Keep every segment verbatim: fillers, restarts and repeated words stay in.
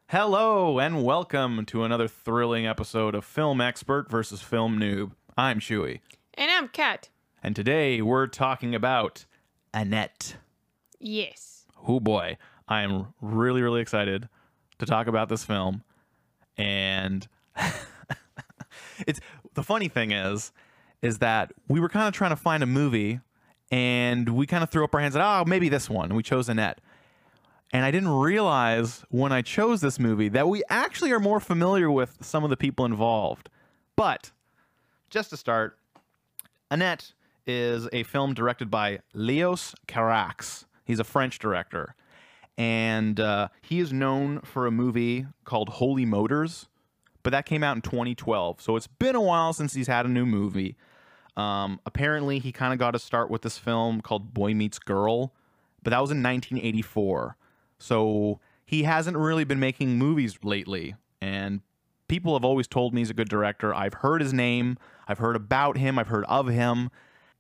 Hello and welcome to another thrilling episode of Film Expert versus Film Noob. I'm Chewy, And I'm Kat. and today we're talking about Annette. Yes. Oh boy, I am really, really excited to talk about this film. And it's the funny thing is, is that we were kind of trying to find a movie, and we kind of threw up our hands and oh, maybe this one. And we chose Annette. And I didn't realize when I chose this movie that we actually are more familiar with some of the people involved. But just to start, Annette is a film directed by Leos Carax. He's a French director. And uh, he is known for a movie called Holy Motors, but that came out in twenty twelve. So it's been a while since he's had a new movie. Um, apparently, he kind of got to start with this film called Boy Meets Girl, but that was in nineteen eighty-four. So he hasn't really been making movies lately, and people have always told me he's a good director. I've heard his name, I've heard about him, I've heard of him.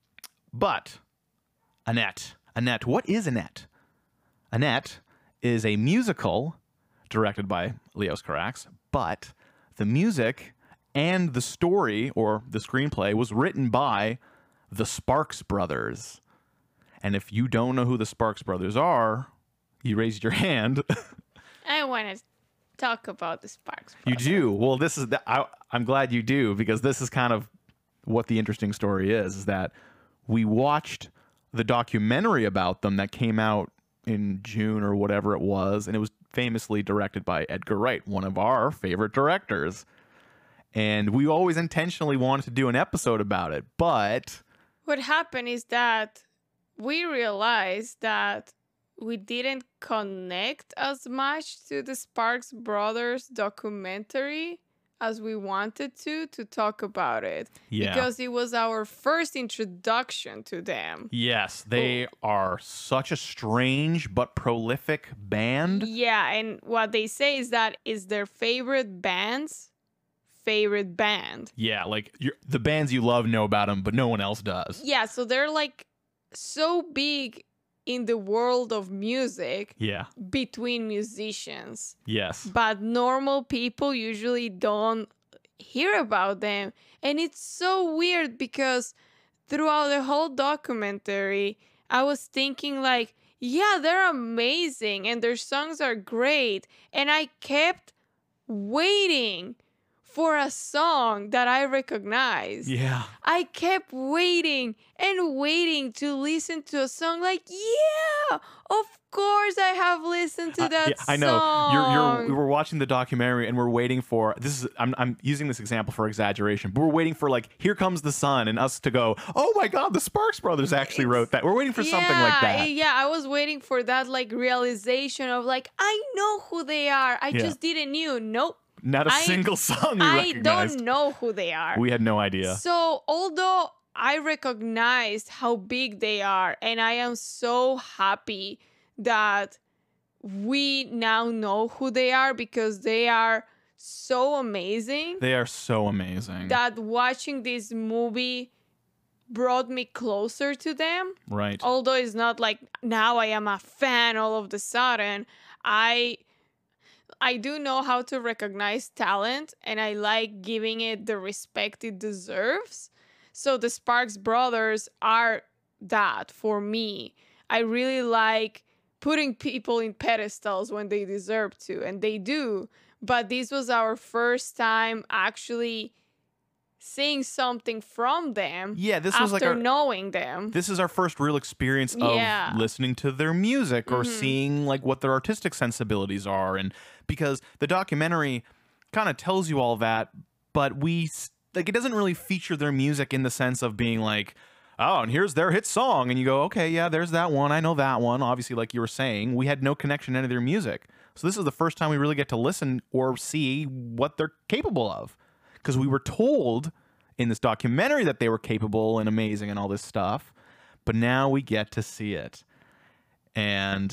But Annette, Annette, what is Annette? Annette is a musical directed by Leos Carax, but the music and the story, or the screenplay, was written by the Sparks Brothers. And if you don't know who the Sparks Brothers are, you raised your hand. I want to talk about the Sparks You Brothers. do. Well, this is the, I, I'm glad you do, because this is kind of what the interesting story is, is that we watched the documentary about them that came out in June or whatever it was, and it was famously directed by Edgar Wright, one of our favorite directors. And we always intentionally wanted to do an episode about it, but What happened is that we realized that we didn't connect as much to the Sparks Brothers documentary as we wanted to to talk about it. yeah. Because it was our first introduction to them. Yes, they are such a strange but prolific band. Yeah, and what they say is that is their favorite band's favorite band. Yeah, like you're, the bands you love know about them, but no one else does. Yeah, so they're like so big in the world of music Yeah, between musicians, yes. but normal people usually don't hear about them. And it's so weird because throughout the whole documentary, I was thinking like, yeah, they're amazing and their songs are great. And I kept waiting for a song that I recognize. Yeah. I kept waiting and waiting to listen to a song like, yeah, of course I have listened to Uh, that yeah, I know. song. You're you're we were watching the documentary and we're waiting for this is I'm I'm using this example for exaggeration, but we're waiting for like Here Comes the Sun and us to go, "Oh my god, the Sparks Brothers actually wrote that." We're waiting for something like Yeah, that. Yeah, I was waiting for that like realization of like, I know who they are. I Yeah. just didn't knew. Nope. Not a I- single song we I recognized. don't know who they are. We had no idea. So, although I recognized how big they are, and I am so happy that we now know who they are because they are so amazing, They are so amazing. that watching this movie brought me closer to them. right. Although it's not like now I am a fan all of the sudden. I I do know how to recognize talent, and I like giving it the respect it deserves. So the Sparks Brothers are that for me. I really like putting people in pedestals when they deserve to, and they do. But this was our first time actually seeing something from them Yeah, this after was like our knowing them. this is our first real experience of Yeah. listening to their music or Mhm. seeing like what their artistic sensibilities are, and because the documentary kind of tells you all that, but we s- like it doesn't really feature their music in the sense of being like, oh, and here's their hit song, and you go, okay, yeah, there's that one, I know that one. Obviously, like you were saying, we had no connection to any of their music, so this is the first time we really get to listen or see what they're capable of, because we were told in this documentary that they were capable and amazing and all this stuff, but now we get to see it. And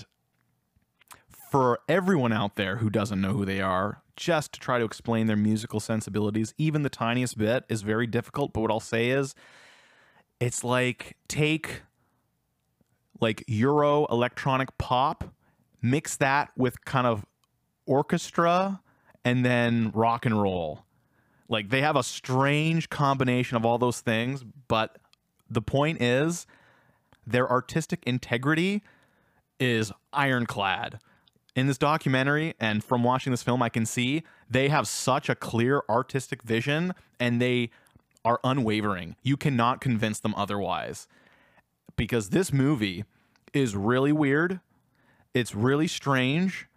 for everyone out there who doesn't know who they are, just to try to explain their musical sensibilities, even the tiniest bit, is very difficult. But what I'll say is, it's like take like Euro electronic pop, mix that with kind of orchestra and then rock and roll. Like, they have a strange combination of all those things, but the point is their artistic integrity is ironclad. In this documentary, and from watching this film, I can see they have such a clear artistic vision, and they are unwavering. You cannot convince them otherwise, because this movie is really weird. It's really strange,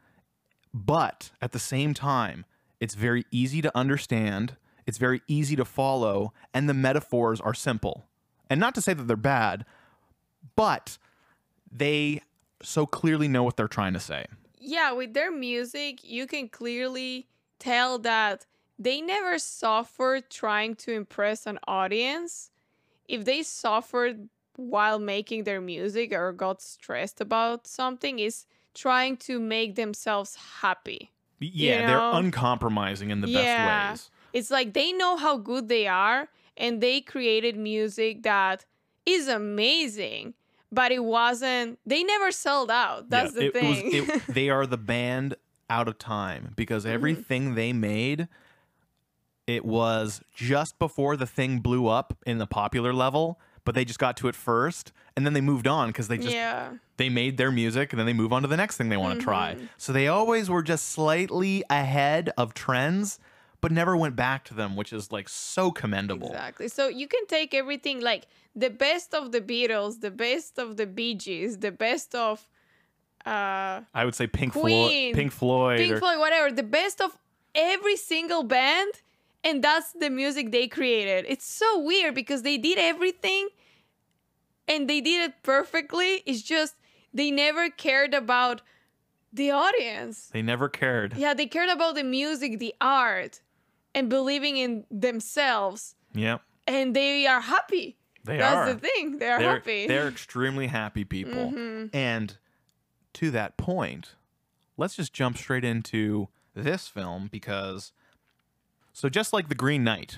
but at the same time, it's very easy to understand. It's very easy to follow, and the metaphors are simple. And not to say that they're bad, but they so clearly know what they're trying to say. Yeah, with their music, you can clearly tell that they never suffered trying to impress an audience. If they suffered while making their music or got stressed about something, is trying to make themselves happy. Yeah, you they're know? uncompromising in the Yeah. best ways. It's like they know how good they are, and they created music that is amazing, but it wasn't, they never sold out. That's Yeah, the it- it thing. was- it- they are the band out of time, because Mm-hmm. everything they made, it was just before the thing blew up in the popular level, but they just got to it first, and then they moved on because they just yeah. they made their music, and then they move on to the next thing they want to try. Mm-hmm. So they always were just slightly ahead of trends, but never went back to them, which is like so commendable. Exactly. So you can take everything, like the best of the Beatles, the best of the Bee Gees, the best of uh, I would say Pink Floyd, Queen, Pink Floyd, Pink or- Floyd, whatever, the best of every single band, and that's the music they created. It's so weird because they did everything and they did it perfectly. It's just they never cared about the audience. they never cared. Yeah, they cared about the music, the art, and believing in themselves. Yep. And they are happy. They That's are. the thing. They are they're, happy. They're extremely happy people. Mm-hmm. And to that point, let's just jump straight into this film, because so just like The Green Knight,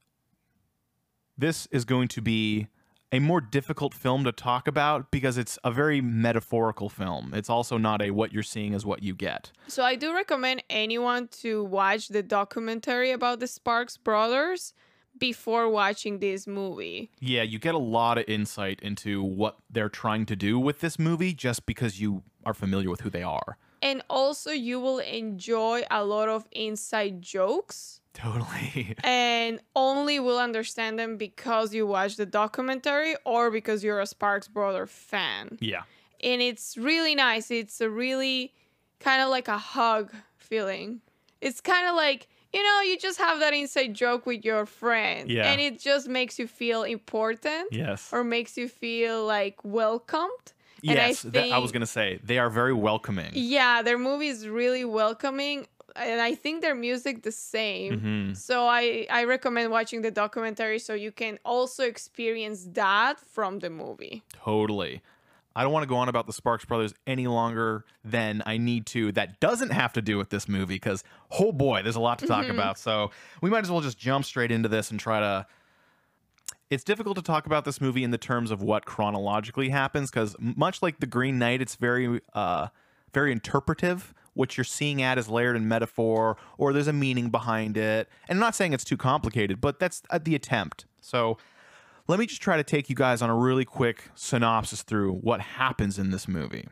this is going to be a more difficult film to talk about because it's a very metaphorical film. It's also not a what you're seeing is what you get. So I do recommend anyone to watch the documentary about the Sparks brothers before watching this movie. Yeah, you get a lot of insight into what they're trying to do with this movie just because you are familiar with who they are. And also you will enjoy a lot of inside jokes Totally. and only will understand them because you watch the documentary or because you're a Sparks brother fan. Yeah. And it's really nice. It's a really kind of like a hug feeling. It's kind of like, you know, you just have that inside joke with your friend. Yeah. And it just makes you feel important Yes. or makes you feel like welcomed. And I Yes, that, I was think- going to say, they are very welcoming. Yeah, their movie is really welcoming. And I think their music the same. Mhm. So I, I recommend watching the documentary so you can also experience that from the movie. Totally. I don't want to go on about the Sparks Brothers any longer than I need to. That doesn't have to do with this movie because, oh boy, there's a lot to talk about. So we might as well just jump straight into this and try to... It's difficult to talk about this movie in the terms of what chronologically happens because much like The Green Knight, it's very, uh, very interpretive. What you're seeing at is layered in metaphor, or there's a meaning behind it. And I'm not saying it's too complicated, but that's uh, the attempt. So let me just try to take you guys on a really quick synopsis through what happens in this movie.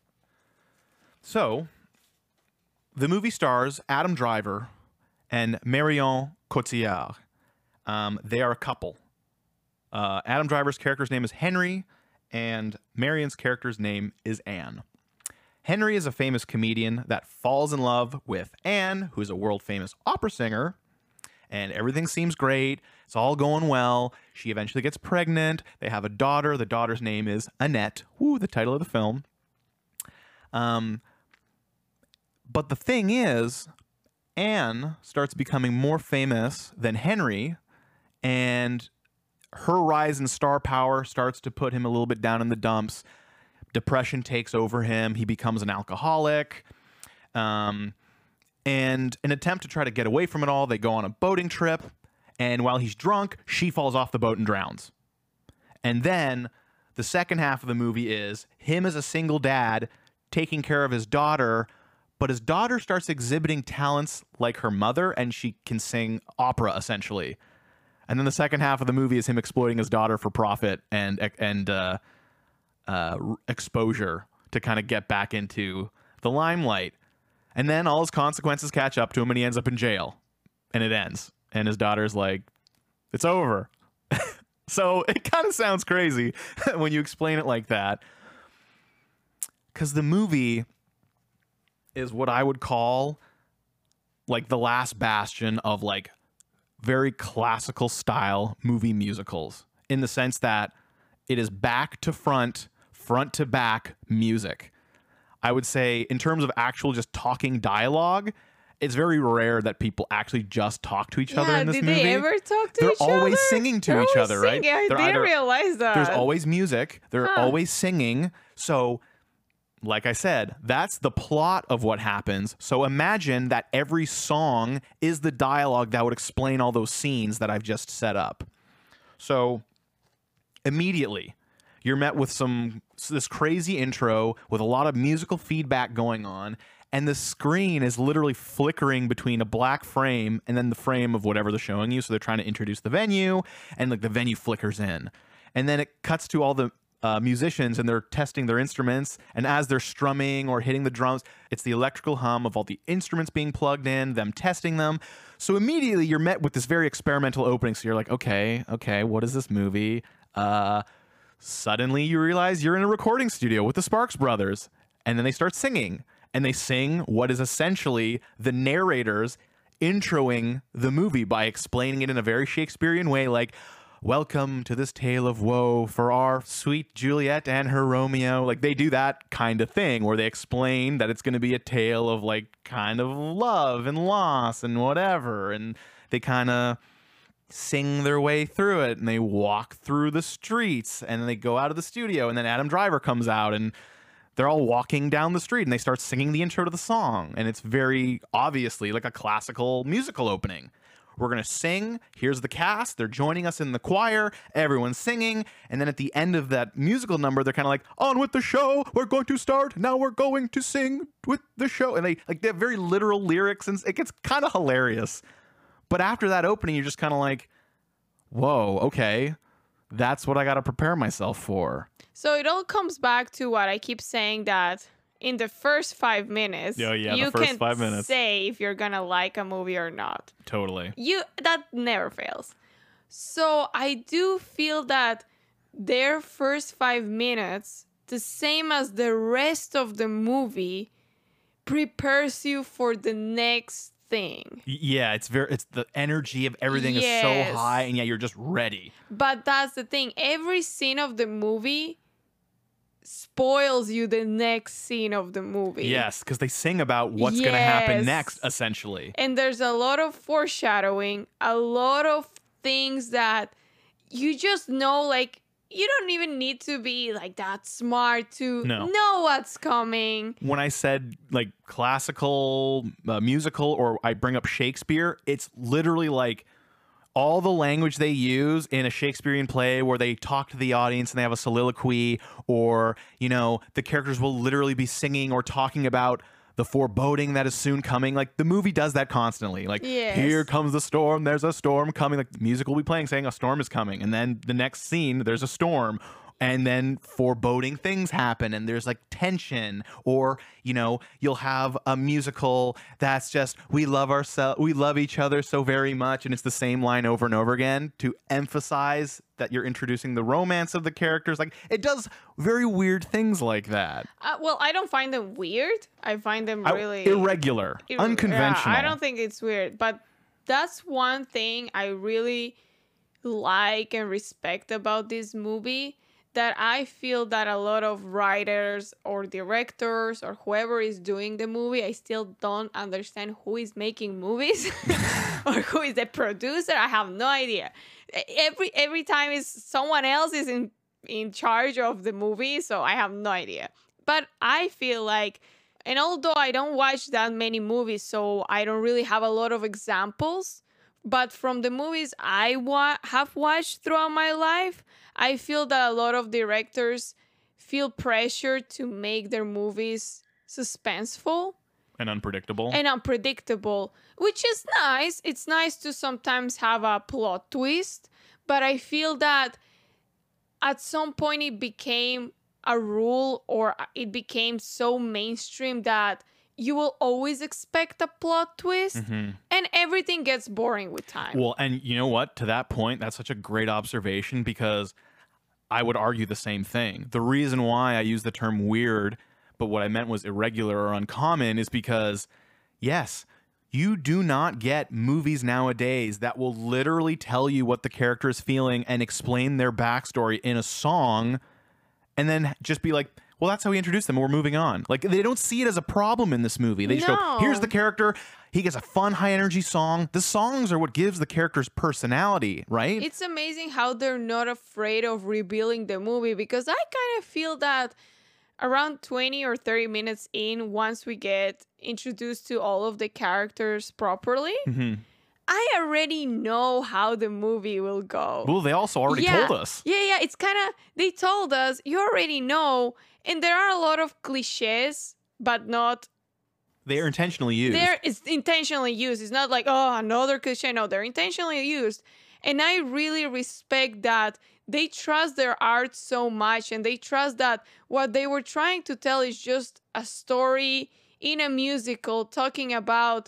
So, the movie stars Adam Driver and Marion Cotillard. Um, they are a couple. Uh, Adam Driver's character's name is Henry, and Marion's character's name is Anne. Henry is a famous comedian that falls in love with Anne, who is a world-famous opera singer, and everything seems great. It's all going well. She eventually gets pregnant. They have a daughter. The daughter's name is Annette. Woo, the title of the film. Um, but the thing is, Anne starts becoming more famous than Henry, and her rise in star power starts to put him a little bit down in the dumps. Depression takes over him. He becomes an alcoholic. Um, and an attempt to try to get away from it all, they go on a boating trip. And while he's drunk, she falls off the boat and drowns. And then the second half of the movie is him as a single dad taking care of his daughter, but his daughter starts exhibiting talents like her mother, and she can sing opera essentially. And then the second half of the movie is him exploiting his daughter for profit and and uh, uh, exposure to kind of get back into the limelight. And then all his consequences catch up to him, and he ends up in jail. And it ends. And his daughter's like, "It's over." So it kind of sounds crazy when you explain it like that. Because the movie is what I would call like the last bastion of like very classical style movie musicals, in the sense that it is back to front, front to back music. I would say in terms of actual just talking dialogue, it's very rare that people actually just talk to each Yeah, other in this did movie. they ever talk to They're each other? always singing to They're each always other, right? singing. I They're didn't either- realize that. There's always music. They're Huh. always singing. So, like I said, that's the plot of what happens. So imagine that every song is the dialogue that would explain all those scenes that I've just set up. So immediately, you're met with some this crazy intro with a lot of musical feedback going on, and the screen is literally flickering between a black frame and then the frame of whatever they're showing you. So they're trying to introduce the venue, and like the venue flickers in, and then it cuts to all the uh, musicians, and they're testing their instruments. And as they're strumming or hitting the drums, it's the electrical hum of all the instruments being plugged in, them testing them. So immediately you're met with this very experimental opening. So you're like, okay, okay, what is this movie? Uh, suddenly you realize you're in a recording studio with the Sparks Brothers, and then they start singing. And they sing what is essentially the narrators introing the movie by explaining it in a very Shakespearean way, like, "Welcome to this tale of woe for our sweet Juliet and her Romeo." Like, they do that kind of thing where they explain that it's going to be a tale of like kind of love and loss and whatever. And they kind of sing their way through it, and they walk through the streets, and then they go out of the studio, and then Adam Driver comes out, and they're all walking down the street, and they start singing the intro to the song. And it's very obviously like a classical musical opening. We're going to sing. Here's the cast. They're joining us in the choir. Everyone's singing. And then at the end of that musical number, they're kind of like, "On with the show. We're going to start. Now we're going to sing with the show." And they like they have very literal lyrics, and it gets kind of hilarious. But after that opening, you're just kind of like, whoa, okay. That's what I got to prepare myself for. So it all comes back to what I keep saying, that in the first five minutes, Oh, yeah, the you first can five minutes. say if you're gonna like a movie or not. Totally. You that never fails. So I do feel that their first five minutes, the same as the rest of the movie, prepares you for the next thing. Y- Yeah, it's very it's the energy of everything is Yes. so high, and yeah, you're just ready. But that's the thing. Every scene of the movie spoils you the next scene of the movie. Yes, because they sing about what's going to happen Yes. next, essentially. And there's a lot of foreshadowing, a lot of things that you just know, like, you don't even need to be like that smart to No. know what's coming. When I said like classical uh, musical, or I bring up Shakespeare, it's literally like all the language they use in a Shakespearean play where they talk to the audience and they have a soliloquy, or, you know, the characters will literally be singing or talking about the foreboding that is soon coming. Like, the movie does that constantly. Like, Yes. here comes the storm, there's a storm coming. Like, the music will be playing saying a storm is coming. And then the next scene, there's a storm. And then foreboding things happen, and there's like tension. Or, you know, you'll have a musical that's just, we love ourselves, we love each other so very much, and it's the same line over and over again to emphasize that you're introducing the romance of the characters. Like, it does very weird things like that. Uh, well, I don't find them weird. I find them I- really irregular, ir- unconventional. Yeah, I don't think it's weird, but that's one thing I really like and respect about this movie, that I feel that a lot of writers or directors or whoever is doing the movie, I still don't understand who is making movies or who is the producer. I have no idea. Every every time is someone else is in in charge of the movie, so I have no idea. But I feel like, and although I don't watch that many movies, so I don't really have a lot of examples, but from the movies I wa- have watched throughout my life, I feel that a lot of directors feel pressure to make their movies suspenseful. And unpredictable. and unpredictable, which is nice. It's nice to sometimes have a plot twist, but I feel that at some point it became a rule, or it became so mainstream that you will always expect a plot twist, Mhm. and everything gets boring with time. Well, and you know what? To that point, that's such a great observation, because I would argue the same thing. The reason why I use the term weird, but what I meant was irregular or uncommon, is because, yes, you do not get movies nowadays that will literally tell you what the character is feeling and explain their backstory in a song and then just be like, well, that's how we introduced them. We're moving on. Like, they don't see it as a problem in this movie. They just go, No. here's the character. He gets a fun, high energy song. The songs are what gives the character's personality, right? It's amazing how they're not afraid of revealing the movie, because I kind of feel that around twenty or thirty minutes in, once we get introduced to all of the characters properly, Mhm. I already know how the movie will go. Well, they also already yeah. told us. Yeah, yeah. It's kind of, they told us, you already know. And there are a lot of cliches, but not, They are intentionally used. they're it's intentionally used. It's not like, oh, another cliche. No, they're intentionally used. And I really respect that they trust their art so much, and they trust that what they were trying to tell is just a story in a musical talking about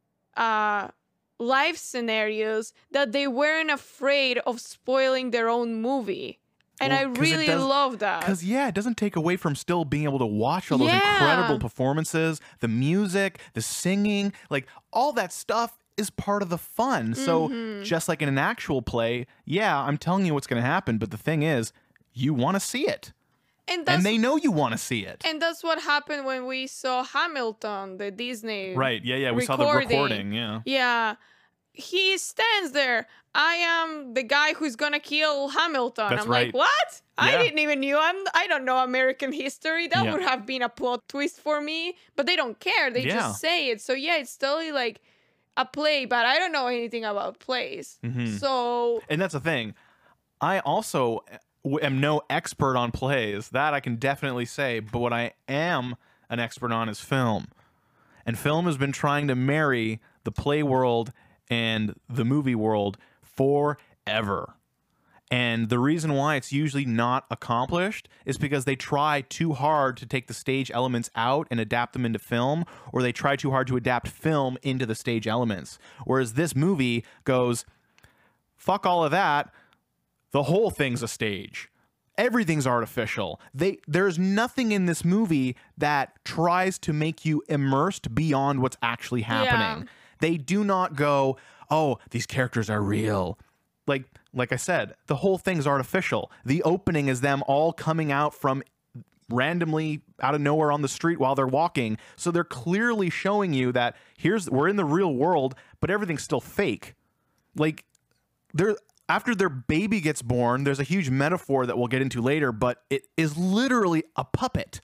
uh, life scenarios, that they weren't afraid of spoiling their own movie. And Well, I 'cause it really does- love that. Because, yeah, it doesn't take away from still being able to watch all those Yeah. incredible performances, the music, the singing, like all that stuff is part of the fun. So Mm-hmm. just like in an actual play, yeah, I'm telling you what's going to happen. But the thing is, you want to see it. And that's And they know you want to see it. And that's what happened when we saw Hamilton, the Disney. Right. Yeah, yeah. We saw the recording. recording. Yeah. Yeah. He stands there. I am the guy who's gonna kill Hamilton. That's I'm right. like, what? I Yeah. didn't even knew. I'm. I don't know American history. That Yeah. would have been a plot twist for me. But they don't care. They Yeah. just say it. So yeah, it's totally like a play. But I don't know anything about plays. Mhm. So And that's the thing. I also w- am no expert on plays. That I can definitely say. But what I am an expert on is film. And film has been trying to marry the play world and the movie world forever. And the reason why it's usually not accomplished is because they try too hard to take the stage elements out and adapt them into film, or they try too hard to adapt film into the stage elements. Whereas this movie goes, fuck all of that. The whole thing's a stage. Everything's artificial. They there's nothing in this movie that tries to make you immersed beyond what's actually happening. Yeah. They do not go, "Oh, these characters are real." Like like I said, the whole thing's artificial. The opening is them all coming out from randomly out of nowhere on the street while they're walking. So they're clearly showing you that here's we're in the real world, but everything's still fake. Like there after their baby gets born, there's a huge metaphor that we'll get into later, but it is literally a puppet.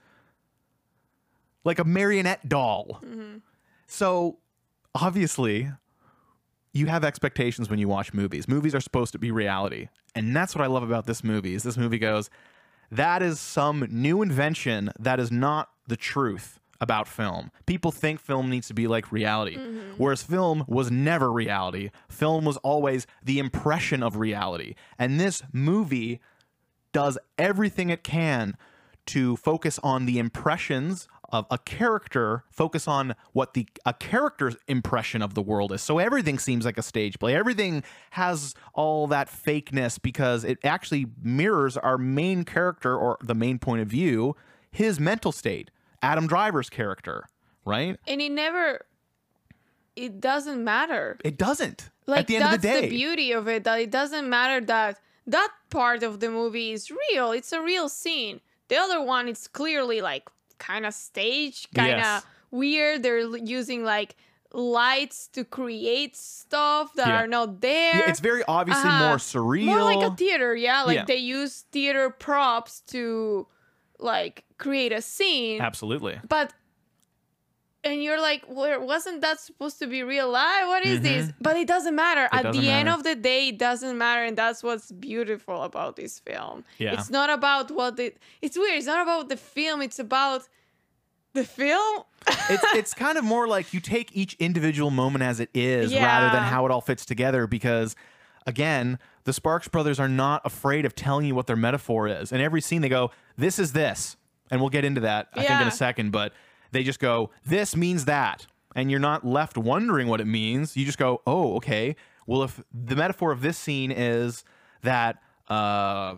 Like a marionette doll. mm-hmm. So obviously, you have expectations when you watch movies. Movies are supposed to be reality. And that's what I love about this movie. Is this movie goes, that is some new invention that is not the truth about film. People think film needs to be like reality, Mm-hmm. whereas film was never reality. Film was always the impression of reality. And this movie does everything it can to focus on the impressions of a character, focus on what the a character's impression of the world is. So everything seems like a stage play. Everything has all that fakeness because it actually mirrors our main character, or the main point of view, his mental state, Adam Driver's character, right? And it never, it doesn't matter. It doesn't. Like, at the end that's of the day. the beauty of it, that it doesn't matter that that part of the movie is real. It's a real scene. The other one, it's clearly like kind of staged, kind of Yes. weird. They're l- using like lights to create stuff that Yeah. are not there. Yeah, it's very obviously Uh-huh. more surreal. More like a theater, yeah. Like Yeah. they use theater props to like create a scene. Absolutely. But and you're like, well, wasn't that supposed to be real life? What is this? But it doesn't matter. At doesn't the end matter. of the day, it doesn't matter, and that's what's beautiful about this film. Yeah. It's not about what it. It's weird. It's not about the film. It's about The film? it's it's kind of more like you take each individual moment as it is Yeah. rather than how it all fits together, because again, the Sparks brothers are not afraid of telling you what their metaphor is. In every scene they go, this is this. And we'll get into that I think in Yeah. a second, but they just go, this means that. And you're not left wondering what it means. You just go, oh, okay. Well, if the metaphor of this scene is that uh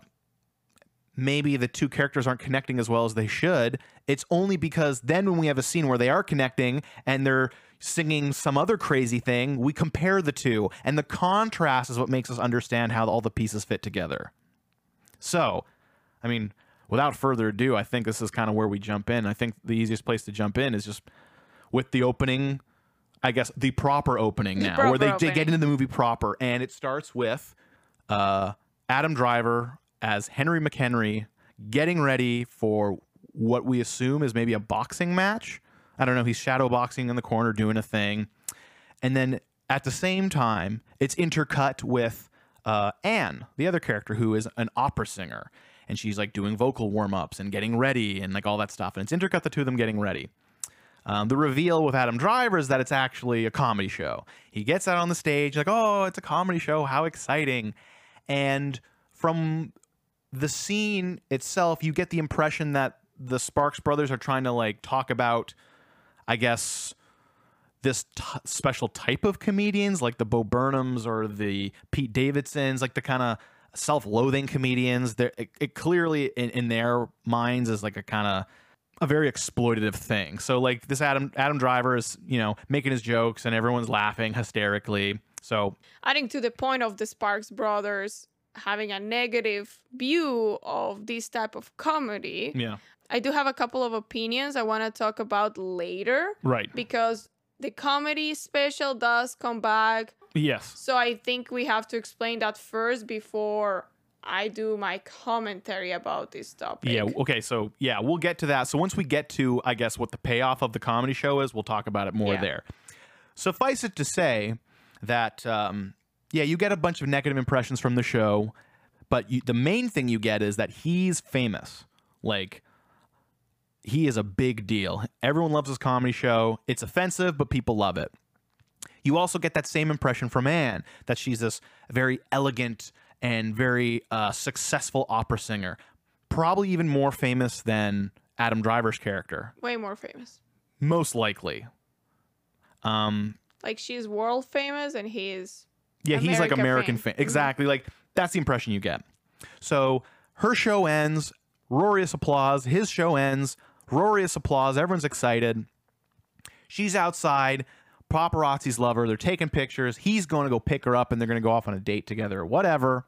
maybe the two characters aren't connecting as well as they should, it's only because then when we have a scene where they are connecting and they're singing some other crazy thing, we compare the two, and the contrast is what makes us understand how all the pieces fit together. So, I mean, without further ado, I think this is kind of where we jump in. I think the easiest place to jump in is just with the opening, I guess the proper opening The now, where they, proper they get opening. into the movie proper, and it starts with uh, Adam Driver as Henry McHenry getting ready for what we assume is maybe a boxing match. I don't know. He's shadow boxing in the corner doing a thing. And then at the same time, it's intercut with uh, Anne, the other character, who is an opera singer. And she's like doing vocal warm-ups and getting ready and like all that stuff. And it's intercut the two of them getting ready. Um, the reveal with Adam Driver is that it's actually a comedy show. He gets out on the stage like, oh, it's a comedy show. How exciting. And from the scene itself, you get the impression that the Sparks brothers are trying to like talk about, I guess, this t- special type of comedians, like the Bo Burnhams or the Pete Davidsons, like the kind of self-loathing comedians. They're, it, it clearly in, in their minds is like a kind of a very exploitative thing. So like this Adam Adam Driver is, you know, making his jokes and everyone's laughing hysterically. So Adding to the point of the Sparks brothers having a negative view of this type of comedy, yeah, I do have a couple of opinions I want to talk about later, right. because the comedy special does come back. Yes. So I think we have to explain that first before I do my commentary about this topic. Yeah. Okay. So yeah, we'll get to that. So once we get to, I guess, what the payoff of the comedy show is, we'll talk about it more Yeah. there. Suffice it to say that, um, yeah, you get a bunch of negative impressions from the show, but you, the main thing you get is that he's famous. Like, he is a big deal. Everyone loves his comedy show. It's offensive, but people love it. You also get that same impression from Anne, that she's this very elegant and very uh, successful opera singer, probably even more famous than Adam Driver's character, Way more famous. most likely. Um, Like she's world famous and he is yeah, he's like America American fame. fame. Exactly. Like, that's the impression you get. So her show ends, roarious applause. His show ends, roarious applause. Everyone's excited. She's outside. Paparazzi's love her. They're taking pictures. He's going to go pick her up, and they're going to go off on a date together or whatever.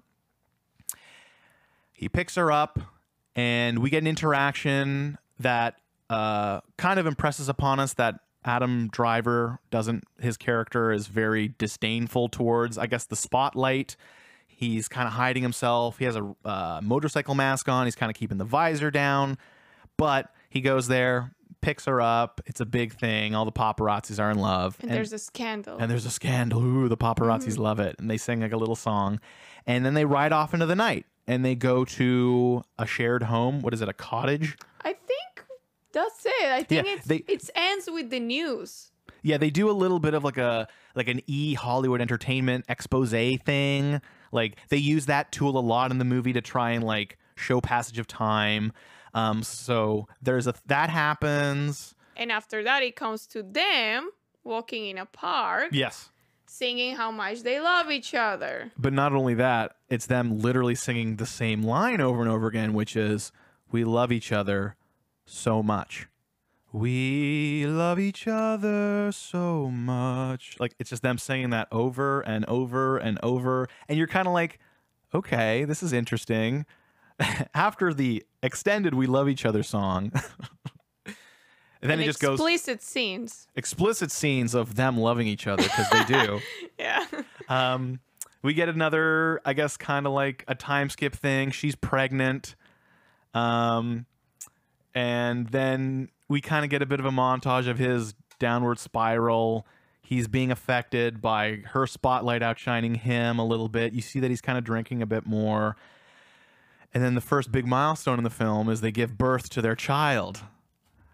He picks her up, and we get an interaction that uh, kind of impresses upon us that Adam Driver doesn't, his character is very disdainful towards, I guess, the spotlight. He's kind of hiding himself. He has a uh, motorcycle mask on. He's kind of keeping the visor down. But he goes there, picks her up. It's a big thing. All the paparazzis are in love. and, there's a scandal. And there's a scandal. Ooh, the paparazzis Mm-hmm. love it. And they sing like a little song. And then they ride off into the night. And they go to a shared home. What is it, a cottage? I think that's it. I think Yeah, it's they- it ends with the news. Yeah, they do a little bit of like a like an E Hollywood Entertainment expose thing. Like, they use that tool a lot in the movie to try and like show passage of time. Um, so there's a that happens. And after that, it comes to them walking in a park, Yes. singing how much they love each other. But not only that, it's them literally singing the same line over and over again, which is, we love each other so much. We love each other so much. Like, it's just them singing that over and over and over. And you're kind of like, okay, this is interesting. After the extended We Love Each Other song, and then And it just goes explicit scenes. explicit scenes of them loving each other, because they do. Yeah. Um, we get another, I guess, kind of like a time skip thing. She's pregnant. Um, and then we kind of get a bit of a montage of his downward spiral. He's being affected by her spotlight outshining him a little bit. You see that he's kind of drinking a bit more. And then the first big milestone in the film is they give birth to their child.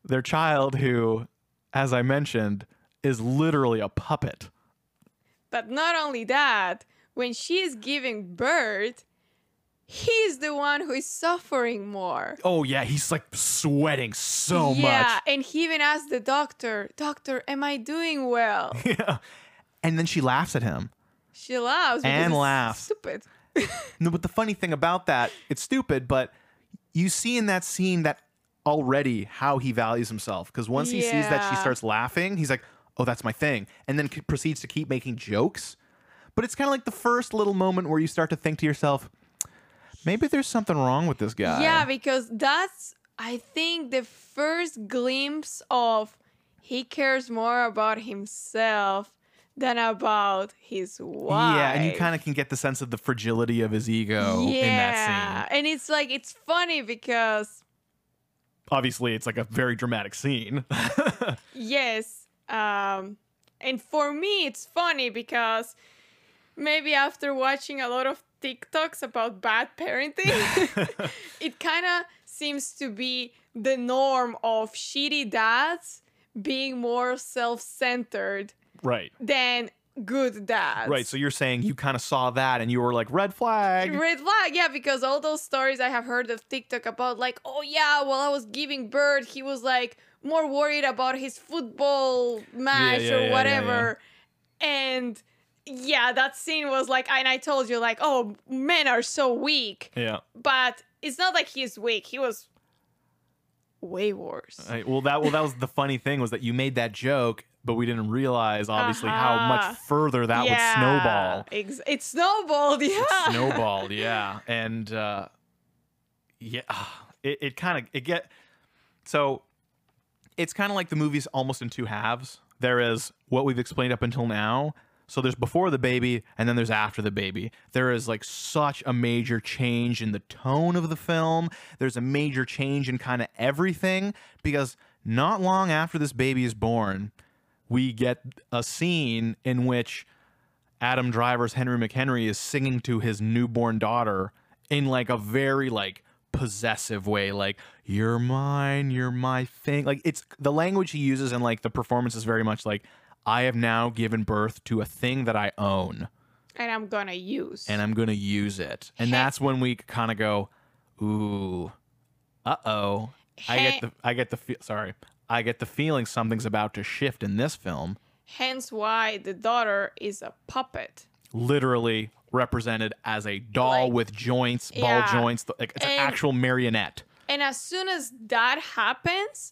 their child who, as I mentioned, is literally a puppet. But not only that, when she is giving birth, he's the one who is suffering more. Oh yeah, he's like sweating so Yeah, much. and he even asked the doctor, "Doctor, am I doing well?" Yeah. And then she laughs at him. She laughs. because And it's laughs. Stupid. No, but the funny thing about that, it's stupid, but you see in that scene that already how he values himself. Because once he sees that she Yeah. starts laughing, he's like, oh, that's my thing. And then c- proceeds to keep making jokes. But it's kind of like the first little moment where you start to think to yourself, maybe there's something wrong with this guy. Yeah, because that's, I think, the first glimpse of he cares more about himself than about his wife. Yeah, and you kind of can get the sense of the fragility of his ego in that scene. And it's like, it's funny because, Obviously, it's like a very dramatic scene. yes, um, and for me, it's funny because maybe after watching a lot of TikToks about bad parenting, it kind of seems to be the norm of shitty dads being more self-centered Right. than good dads. Right. So you're saying you kind of saw that and you were like, red flag. Red flag, yeah, because all those stories I have heard of TikTok about, like, oh yeah, while I was giving birth, he was like more worried about his football match yeah, or yeah, yeah, whatever. And yeah, that scene was like, and I told you, like, oh, men are so weak. Yeah. But it's not like he's weak. He was way worse. Right. Well, that well that was the funny thing was that you made that joke, but we didn't realize obviously how Uh-huh. much further that would Yeah, snowball. Ex- it snowballed, yeah. Snowballed, yeah, and uh, yeah, it, it kind of it get so it's kind of like the movie's almost in two halves. There is what we've explained up until now. So there's before the baby, and then there's after the baby. There is like such a major change in the tone of the film. There's a major change in kind of everything because not long after this baby is born, we get a scene in which Adam Driver's Henry McHenry is singing to his newborn daughter in like a very like possessive way, like you're mine, you're my thing. Like it's the language he uses and like the performance is very much like I have now given birth to a thing that I own And I'm gonna use. and I'm going to use it. And He- that's when we kind of go, ooh, uh-oh. I get He- the I get the fe- sorry. I get the feeling something's about to shift in this film. Hence why the daughter is a puppet. Literally represented as a doll Like, with joints, ball yeah. joints. Like it's an And- actual marionette. And as soon as that happens,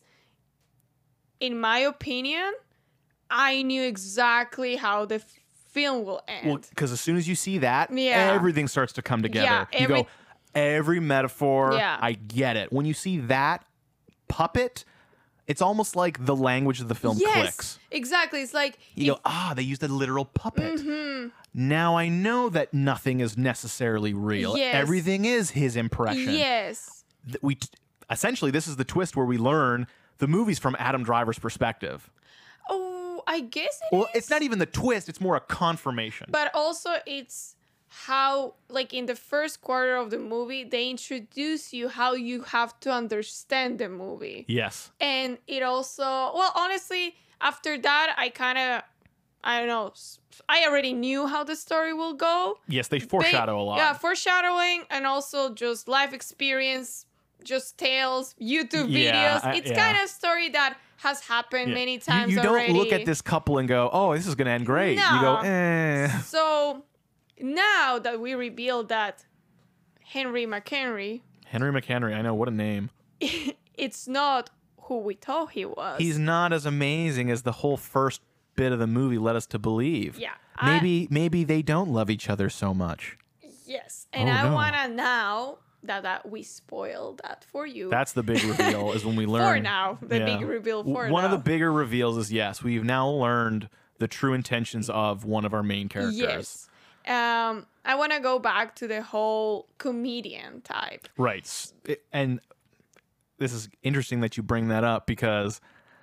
in my opinion, I knew exactly how the f- film will end. Well, because as soon as you see that, Yeah. everything starts to come together. Yeah, you every- go, every metaphor, Yeah. I get it. When you see that puppet, it's almost like the language of the film yes, clicks. exactly. It's like You if- go, ah, they used a literal puppet. Mhm. Now I know that nothing is necessarily real. Yes. Everything is his impression. yes, Th- We t- essentially this is the twist where we learn the movie's from Adam Driver's perspective. oh, I guess it Well, is. it's not even the twist; it's more a confirmation. But also, it's how, like, in the first quarter of the movie, they introduce you how you have to understand the movie. yes. And it also, well, honestly, after that, I kind of, I don't know, s- I already knew how the story will go. Yes, they They- foreshadow a lot. Yeah, foreshadowing and also just life experience, just tales, YouTube Yeah, videos. I- it's yeah. kind of story that has happened Yeah. many You- times You, don't already. look at this couple and go, "Oh, this is going to end great." You go, No. "Eh." So now that we revealed that Henry McHenry, Henry McHenry, I know what a name. it's not who we thought he was. He's not as amazing as the whole first bit of the movie led us to believe. Yeah. I- Maybe maybe they don't love each other so much. Yes. And Oh, I no. want to now that, that we spoiled that for you. That's the big reveal is when we learn. for now. The Yeah. big reveal for One now. of the bigger reveals is yes, we've now learned the true intentions of one of our main characters. Yes. Um, I want to go back to the whole comedian type. Right. S- it- And this is interesting that you bring that up because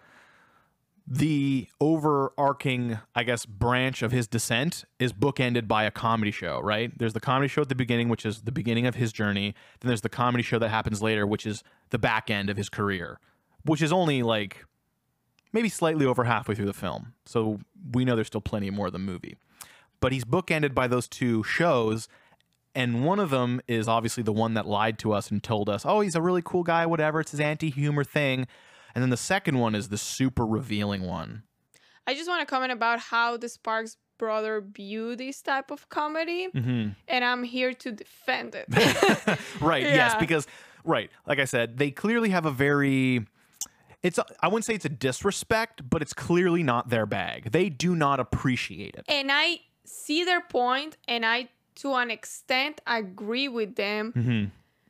the overarching, I guess, branch of his descent is bookended by a comedy show, right? There's the comedy show at the beginning, which is the beginning of his journey. Then there's the comedy show that happens later, which is the back end of his career, which is only like maybe slightly over halfway through the film. So we know there's still plenty more of the movie. But he's bookended by those two shows. And one of them is obviously the one that lied to us and told us, oh, he's a really cool guy, whatever. It's his anti-humor thing. And then the second one is the super revealing one. I just want to comment about how the Sparks brother view this type of comedy. Mm-hmm. And I'm here to defend it. Right. Yeah. Yes. Because, right. Like I said, they clearly have a very... It's a, I wouldn't say it's a disrespect, but it's clearly not their bag. They do not appreciate it. And I see their point, and I, to an extent, agree with them. Mm-hmm.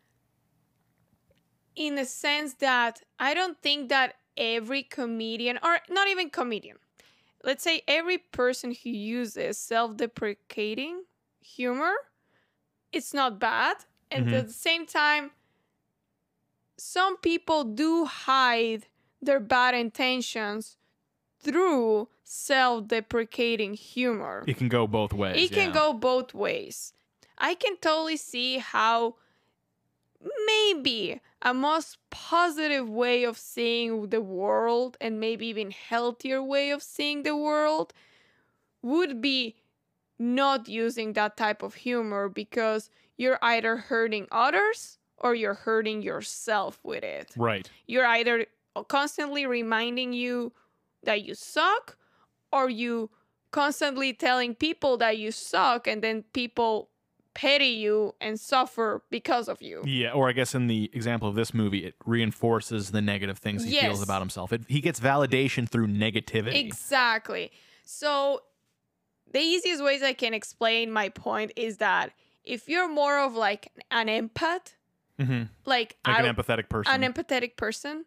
In the sense that I don't think that every comedian, or not even comedian, let's say every person who uses self-deprecating humor, it's not bad. And Mm-hmm. at the same time, some people do hide their bad intentions through self-deprecating humor. It can go both ways. It can yeah. go both ways. I can totally see how maybe a most positive way of seeing the world, and maybe even healthier way of seeing the world, would be not using that type of humor, because you're either hurting others or you're hurting yourself with it. Right. You're either constantly reminding you that you suck, or you constantly telling people that you suck, and then people pity you and suffer because of you. Yeah, or I guess in the example of this movie, it reinforces the negative things he Yes. feels about himself. It, he gets validation through negativity. Exactly. So the easiest ways I can explain my point is that if you're more of like an empath, Mm-hmm. like, Like I- an empathetic person. an empathetic person,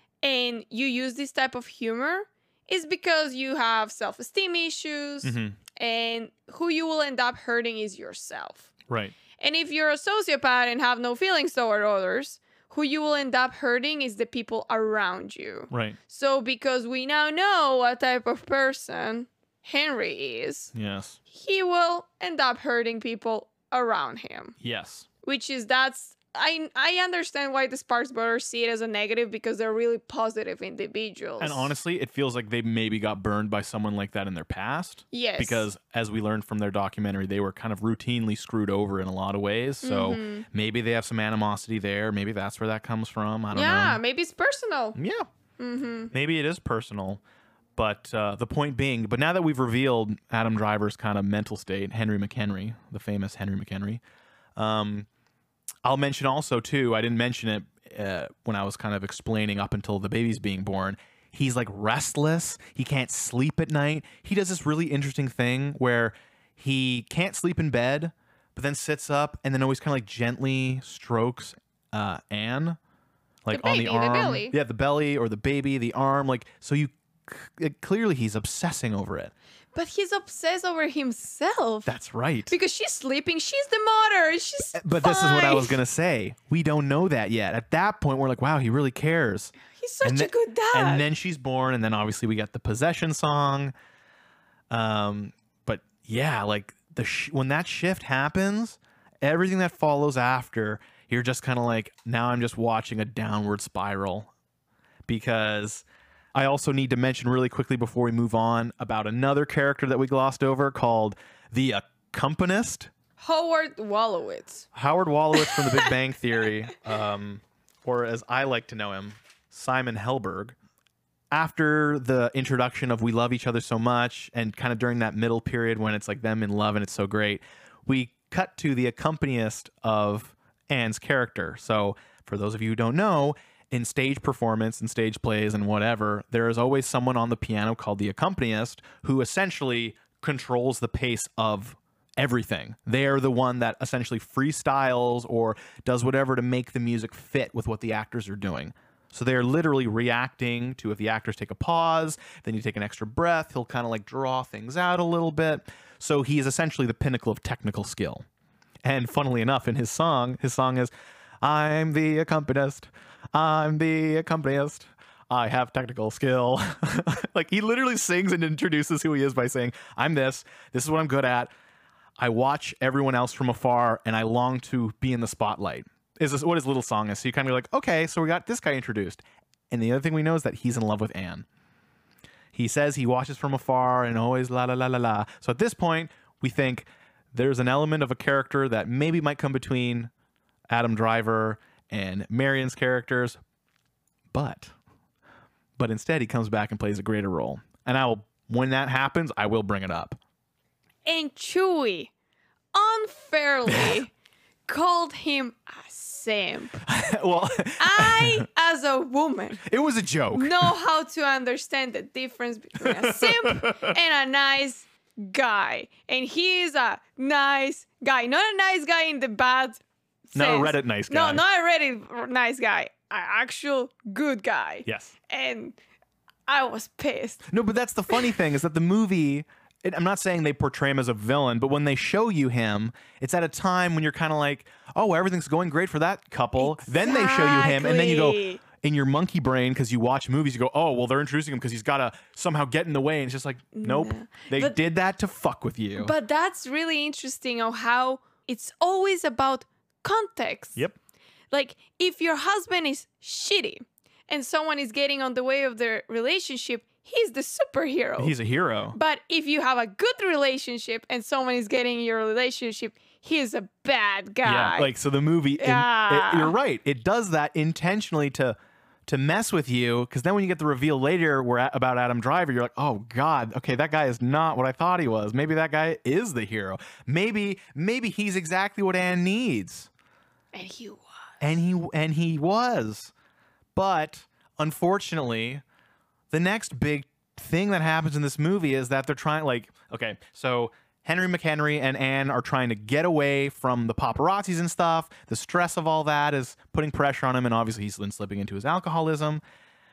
and you use this type of humor, is because you have self-esteem issues, Mm-hmm. and who you will end up hurting is yourself. Right. And if you're a sociopath and have no feelings toward others, who you will end up hurting is the people around you. Right. So because we now know what type of person Henry is, Yes. he will end up hurting people around him. Yes. Which is, that's, I I understand why the Sparks brothers see it as a negative, because they're really positive individuals. And honestly, it feels like they maybe got burned by someone like that in their past. Yes. Because as we learned from their documentary, they were kind of routinely screwed over in a lot of ways. So Mhm. maybe they have some animosity there. Maybe that's where that comes from. I don't yeah, know. maybe it's personal. Yeah. Mm-hmm. Maybe it is personal. But uh, the point being, but now that we've revealed Adam Driver's kind of mental state, Henry McHenry, the famous Henry McHenry, um, I'll mention also, too, I didn't mention it uh, when I was kind of explaining up until the baby's being born. He's like restless. He can't sleep at night. He does this really interesting thing where he can't sleep in bed, but then sits up and then always kind of like gently strokes uh, Anne, like The on baby, the the arm. belly. Yeah, the belly or the baby, the arm. Like, so you it, clearly he's obsessing over it. But he's obsessed over himself. That's right. Because she's sleeping. She's the mother. She's But this is what I fine. was going to say. We don't know that yet. At that point, we're like, wow, he really cares. He's such And a then- good dad. And then she's born, and then obviously we got the possession song. Um, but yeah, like the sh- when that shift happens, everything that follows after, you're just kind of like, now I'm just watching a downward spiral. Because I also need to mention really quickly before we move on about another character that we glossed over called the accompanist. Howard Wolowitz. Howard Wolowitz from The Big Bang Theory, um, or as I like to know him, Simon Helberg. After the introduction of We Love Each Other So Much, and kind of during that middle period when it's like them in love and it's so great, we cut to the accompanist of Anne's character. So for those of you who don't know, in stage performance and stage plays and whatever, there is always someone on the piano called the accompanist who essentially controls the pace of everything. They are the one that essentially freestyles or does whatever to make the music fit with what the actors are doing. So they're literally reacting to if the actors take a pause, then you take an extra breath, he'll kind of like draw things out a little bit. So he is essentially the pinnacle of technical skill. And funnily enough, in his song, his song is, I'm the accompanist, I'm the accompanist, I have technical skill. Like he literally sings and introduces who he is by saying, I'm this, this is what I'm good at. I watch everyone else from afar and I long to be in the spotlight. Is this what his little song is? So you kind of like, okay, so we got this guy introduced. And the other thing we know is that he's in love with Anne. He says he watches from afar and always la la la la la. So at this point, we think there's an element of a character that maybe might come between Adam Driver and Marion's characters, but but instead he comes back and plays a greater role. And I will, when that happens, I will bring it up. And Chewie unfairly called him a simp. Well, I, as a woman, it was a joke. know how to understand the difference between a simp and a nice guy. And he is a nice guy. Not a nice guy in the bad sense. Not a Reddit nice guy. No, not a Reddit nice guy. An actual good guy. Yes. And I was pissed. No, but that's the funny thing is that the movie, and I'm not saying they portray him as a villain, but when they show you him, it's at a time when you're kind of like, oh, everything's going great for that couple. Exactly. Then they show you him, and then you go, in your monkey brain, because you watch movies, you go, oh, well, they're introducing him because he's got to somehow get in the way. And it's just like, nope. No. They But- did that to fuck with you. But that's really interesting of how it's always about context. Yep. Like, if your husband is shitty and someone is getting on the way of their relationship, he's the superhero. He's a hero. But if you have a good relationship and someone is getting in your relationship, he is a bad guy. Yeah, like, so the movie, in- Yeah. it- you're right. It does that intentionally to to mess with you, because then when you get the reveal later where about Adam Driver, you're like, oh God, okay, that guy is not what I thought he was. Maybe that guy is the hero. Maybe maybe he's exactly what Anne needs. And he was. And he and he was. But unfortunately, the next big thing that happens in this movie is that they're trying, like, okay, so Henry McHenry and Anne are trying to get away from the paparazzis and stuff. The stress of all that is putting pressure on him, and obviously he's been slipping into his alcoholism.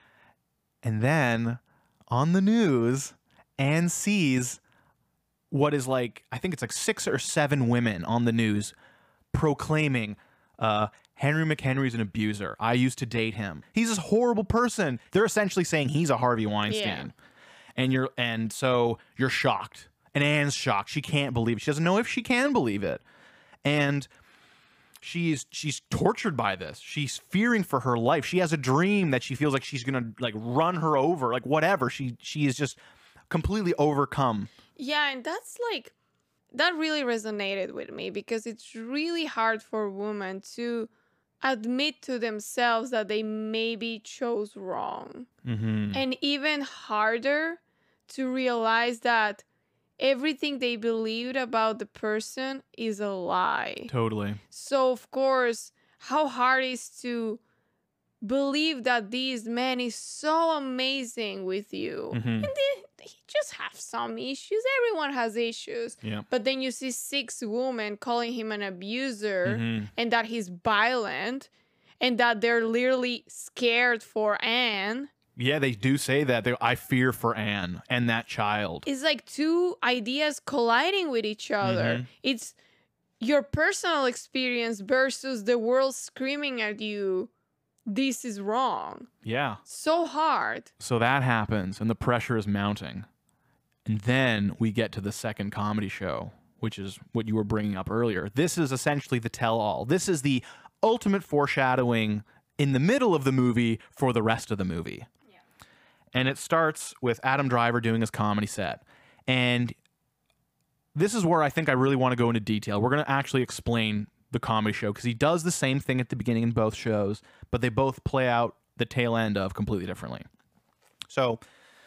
And then on the news, Anne sees what is like, I think it's like six or seven women on the news proclaiming, uh, Henry McHenry's an abuser. I used to date him. He's this horrible person. They're essentially saying he's a Harvey Weinstein. Yeah. And you're and so you're shocked. And Anne's shocked. She can't believe it. She doesn't know if she can believe it. And she's she's tortured by this. She's fearing for her life. She has a dream that she feels like she's gonna like run her over, like whatever. She she is just completely overcome. Yeah, and that's like, that really resonated with me because it's really hard for women to admit to themselves that they maybe chose wrong. Mm-hmm. And even harder to realize that everything they believed about the person is a lie. Totally. So, of course, how hard is to believe that this man is so amazing with you. Mhm. And they, they just have some issues. Everyone has issues. Yeah. But then you see six women calling him an abuser Mhm. and that he's violent and that they're literally scared for Anne. Yeah, they do say that. They, I fear for Anne and that child. It's like two ideas colliding with each other. Mhm. It's your personal experience versus the world screaming at you, this is wrong. Yeah. So hard. So that happens, and the pressure is mounting. And then we get to the second comedy show, which is what you were bringing up earlier. This is essentially the tell-all. This is the ultimate foreshadowing in the middle of the movie for the rest of the movie. Yeah. And it starts with Adam Driver doing his comedy set. And this is where I think I really want to go into detail. We're going to actually explain the comedy show because he does the same thing at the beginning in both shows, but they both play out the tail end of completely differently. So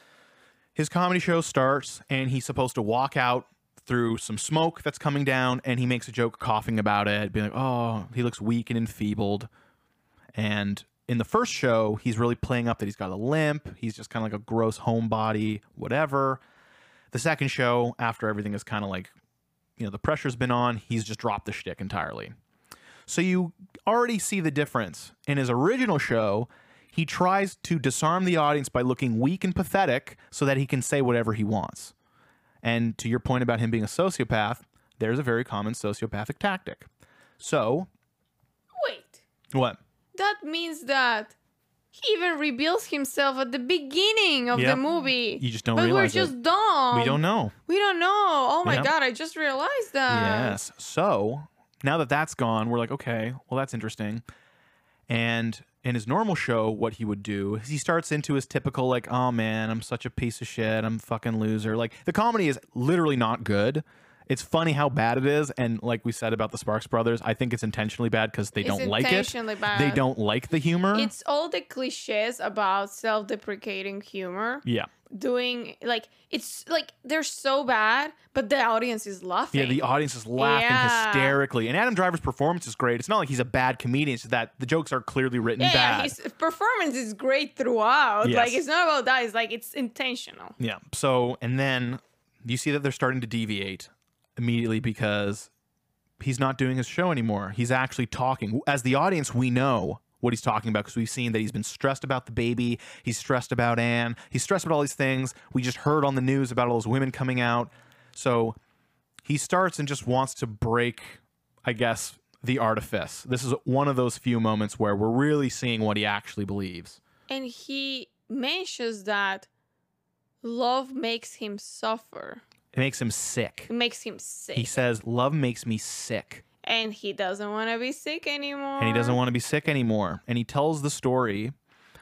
his comedy show starts and he's supposed to walk out through some smoke that's coming down, and he makes a joke coughing about it, being like, oh, he looks weak and enfeebled. And in the first show, he's really playing up that he's got a limp. He's just kind of like a gross homebody, whatever. The second show, after everything is kind of like, you know, the pressure's been on, he's just dropped the shtick entirely. So you already see the difference. In his original show, he tries to disarm the audience by looking weak and pathetic so that he can say whatever he wants. And to your point about him being a sociopath, there's a very common sociopathic tactic. So, Wait. what? That means that he even reveals himself at the beginning of Yep. the movie. You just don't but realize we're it. just dumb. We don't know. We don't know. Oh my Yeah. God, I just realized that. Yes. So now that that's gone, we're like, okay, well, that's interesting. And in his normal show, what he would do is he starts into his typical, like, oh man, I'm such a piece of shit. I'm a fucking loser. Like, the comedy is literally not good. It's funny how bad it is. And like we said about the Sparks Brothers, I think it's intentionally bad because they It's don't like it. intentionally bad. They don't like the humor. It's all the cliches about self-deprecating humor. Yeah. Doing like it's like they're so bad, but the audience is laughing. Yeah, the audience is laughing Yeah. hysterically. And Adam Driver's performance is great. It's not like he's a bad comedian. It's that the jokes are clearly written yeah, bad. yeah, his performance is great throughout. Yes. Like it's not about that. It's like it's intentional. Yeah. So, and then you see that they're starting to deviate immediately because he's not doing his show anymore. He's actually talking. As the audience, we know what he's talking about because we've seen that he's been stressed about the baby. He's stressed about Anne. He's stressed about all these things. We just heard on the news about all those women coming out. So he starts and just wants to break, I guess, the artifice. This is one of those few moments where we're really seeing what he actually believes. And he mentions that love makes him suffer. It makes him sick. It makes him sick. He says, love makes me sick. And he doesn't want to be sick anymore. And he doesn't want to be sick anymore. And he tells the story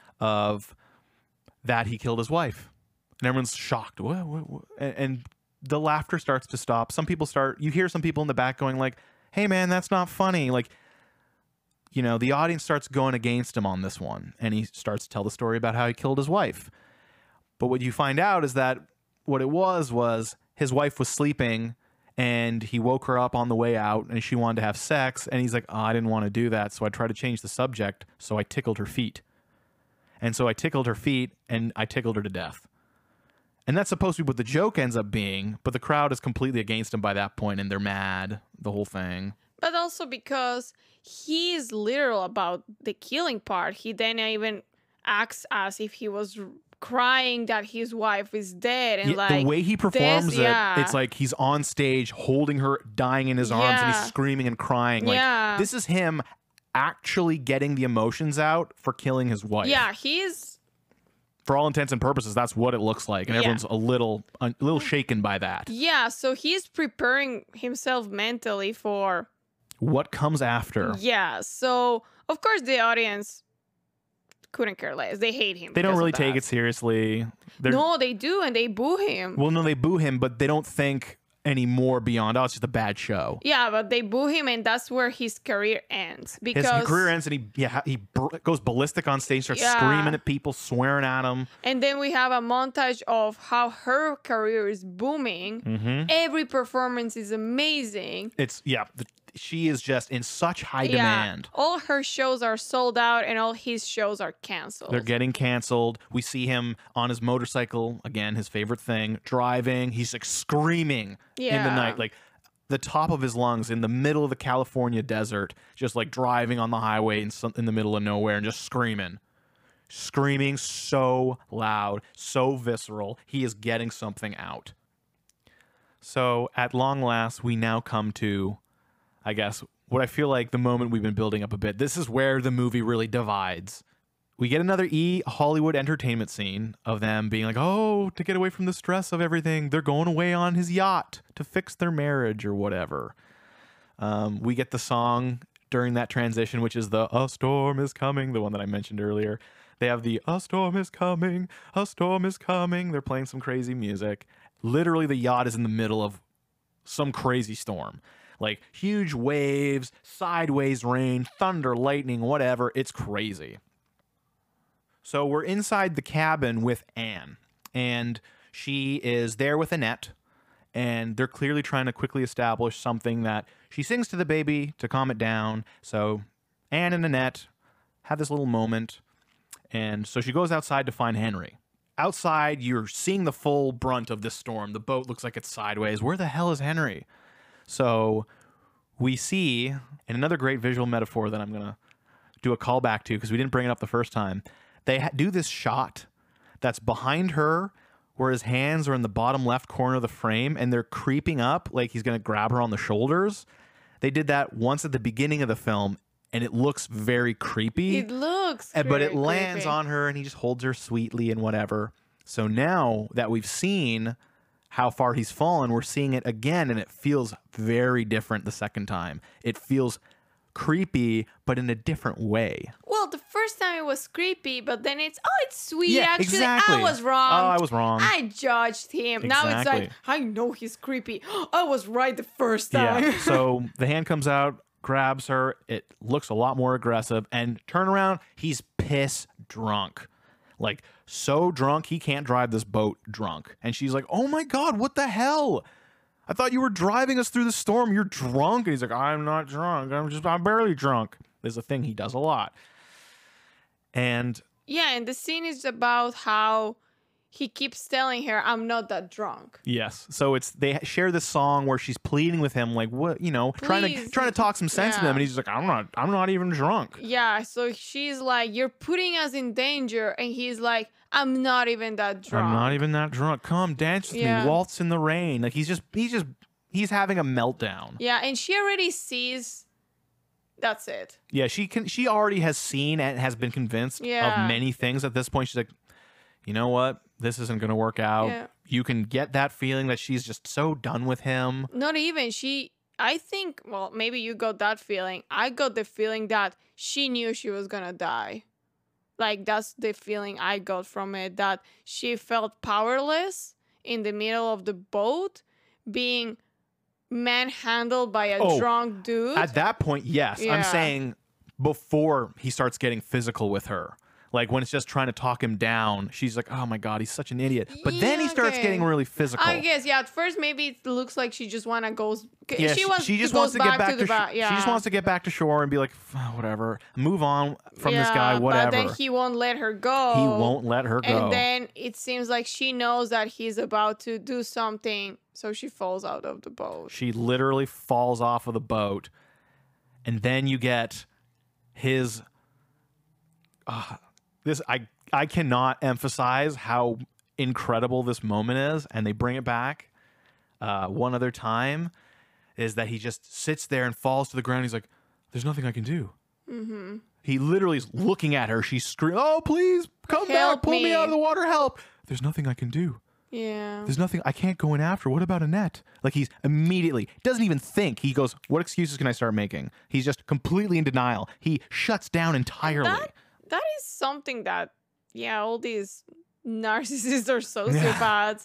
of that he killed his wife. And everyone's shocked. What, what, what? And, and the laughter starts to stop. Some people start, you hear some people in the back going like, hey man, that's not funny. Like, you know, the audience starts going against him on this one. And he starts to tell the story about how he killed his wife. But what you find out is that what it was was his wife was sleeping and he woke her up on the way out and she wanted to have sex. And he's like, oh, I didn't want to do that. So I tried to change the subject. So I tickled her feet. And so I tickled her feet and I tickled her to death. And that's supposed to be what the joke ends up being. But the crowd is completely against him by that point and they're mad, the whole thing. But also because he is literal about the killing part. He then even acts as if he was crying that his wife is dead. And Yeah, like the way he performs this, it, yeah. it's like he's on stage holding her, dying in his arms, and Yeah. he's screaming and crying. Like Yeah. this is him actually getting the emotions out for killing his wife. Yeah, he's For all intents and purposes, that's what it looks like, and Yeah. everyone's a little, a little shaken by that. yeah, so he's preparing himself mentally for What comes after? yeah. So of course the audience couldn't care less. They hate him. They don't because of really take that. it seriously. They're, No, they do, and they boo him. Well, no, they boo him, but they don't think anymore beyond, oh, it's just a bad show. Yeah, but they boo him, and that's where his career ends. His Because career ends, and he yeah he br- goes ballistic on stage, starts Yeah. screaming at people, swearing at them. and then we have a montage of how her career is booming. Mm-hmm. Every performance is amazing. It's yeah, the, she is just in such high Yeah, demand. all her shows are sold out, and all his shows are canceled. They're getting canceled. We see him on his motorcycle again, his favorite thing, driving. He's like screaming in the Yeah. night, like the top of his lungs in the middle of the California desert, just like driving on the highway in, some, in the middle of nowhere and just screaming. Screaming so loud, so visceral. He is getting something out. So at long last, we now come to, I guess, what I feel like the moment we've been building up a bit. This is where the movie really divides. We get another E Hollywood entertainment scene of them being like, oh, to get away from the stress of everything, they're going away on his yacht to fix their marriage or whatever. Um, we get the song during that transition, which is the A Storm is Coming, the one that I mentioned earlier. They have the A Storm is Coming, A Storm is Coming. They're playing some crazy music. Literally, the yacht is in the middle of some crazy storm. Like huge waves, sideways rain, thunder, lightning, whatever. It's crazy. So we're inside the cabin with Anne, and she is there with Annette, and they're clearly trying to quickly establish something that she sings to the baby to calm it down. So Anne and Annette have this little moment, and so she goes outside to find Henry. Outside, you're seeing the full brunt of this storm. The boat looks like it's sideways. Where the hell is Henry? So we see, and another great visual metaphor that I'm going to do a callback to because we didn't bring it up the first time. They ha- do this shot that's behind her where his hands are in the bottom left corner of the frame and they're creeping up like he's going to grab her on the shoulders. They did that once at the beginning of the film and it looks very creepy. It looks, Uh, but it very lands creepy. on her and he just holds her sweetly and whatever. So now that we've seen how far he's fallen, we're seeing it again and it feels very different the second time. It feels creepy, but in a different way. Well, the first time it was creepy, but then it's, oh, it's sweet. Yeah, Actually, exactly. I was wrong. Oh, I was wrong. I judged him. Now it's Exactly. like, I know he's creepy. I was right the first time. Yeah. So the hand comes out, grabs her. It looks a lot more aggressive. And turn around, he's piss drunk. Like, so drunk, he can't drive this boat drunk. And she's like, oh my God, what the hell? I thought you were driving us through the storm. You're drunk. And he's like, I'm not drunk. I'm just, I'm barely drunk. There's a thing he does a lot. And Yeah, and the scene is about how he keeps telling her, I'm not that drunk. yes, so it's they share this song where she's pleading with him, like, what, you know, trying to Please. trying to talk some sense to Yeah. him, and he's just like, I'm not, I'm not even drunk. Yeah, so she's like, you're putting us in danger. And he's like, I'm not even that drunk. I'm not even that drunk. Come dance with Yeah. me, waltz in the rain. Like he's just, he's just, he's having a meltdown. Yeah, and she already sees that's it. Yeah, she can. She already has seen and has been convinced Yeah. of many things at this point. She's like, you know what? This isn't going to work out. Yeah. You can get that feeling that she's just so done with him. Not even. She, I think, well, maybe you got that feeling. I got the feeling that she knew she was going to die. Like, that's the feeling I got from it, that she felt powerless in the middle of the boat, being manhandled by a Oh, drunk dude. At that point, yes. Yeah. I'm saying before he starts getting physical with her. Like when it's just trying to talk him down, she's like, oh my God, he's such an idiot. But then he Yeah, starts okay. getting really physical. I guess, yeah. At first, maybe it looks like she just wanna go. Yeah, she wants. she just to wants to goes get back to, the sh- ba- yeah. she just wants to get back to shore and be like, "F- whatever, move on from this guy, Yeah, whatever. But then he won't let her go. He won't let her go. And then it seems like she knows that he's about to do something, so she falls out of the boat. She literally falls off of the boat, and then you get his. Uh, this I I cannot emphasize how incredible this moment is, and they bring it back uh, one other time. Is that he just sits there and falls to the ground? He's like, "There's nothing I can do." Mm-hmm. He literally is looking at her. She's screaming, "Oh, please come Help back! Pull me. me." out of the water! Help!" There's nothing I can do. Yeah. There's nothing I can't go in after. What about Annette? Like he's immediately doesn't even think. He goes, "What excuses can I start making?" He's just completely in denial. He shuts down entirely. That that is something that, yeah, all these narcissists or sociopaths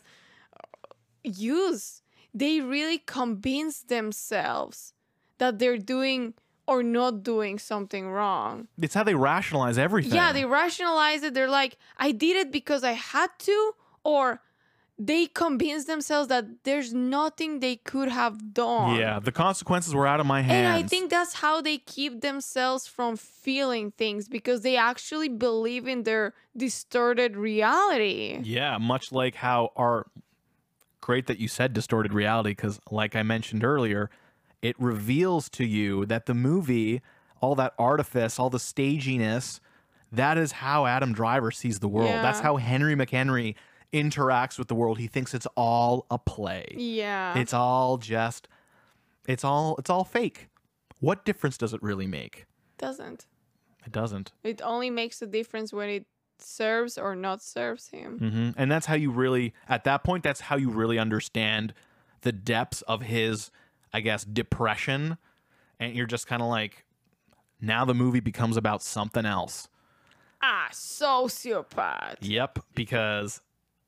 use. They really convince themselves that they're doing or not doing something wrong. It's how they rationalize everything. Yeah, they rationalize it. They're like, I did it because I had to, or they convince themselves that there's nothing they could have done. Yeah, the consequences were out of my hands. And I think that's how they keep themselves from feeling things, because they actually believe in their distorted reality. Yeah, much like how our great that you said distorted reality, because like I mentioned earlier, it reveals to you that the movie, all that artifice, all the staginess, that is how Adam Driver sees the world. Yeah. That's how Henry McHenry interacts with the world. He thinks it's all a play. Yeah. It's all just it's all it's all fake. What difference does it really make? doesn't. It doesn't. It only makes a difference when it serves or not serves him. hmm And that's how you really, at that point, that's how you really understand the depths of his, I guess, depression. And you're just kind of like, now the movie becomes about something else. Ah, sociopath. Yep, because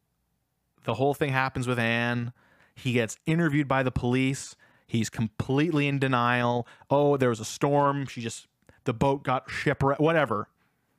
the whole thing happens with Anne. He gets interviewed by the police. He's completely in denial. Oh, there was a storm. She just, the boat got shipwrecked, whatever.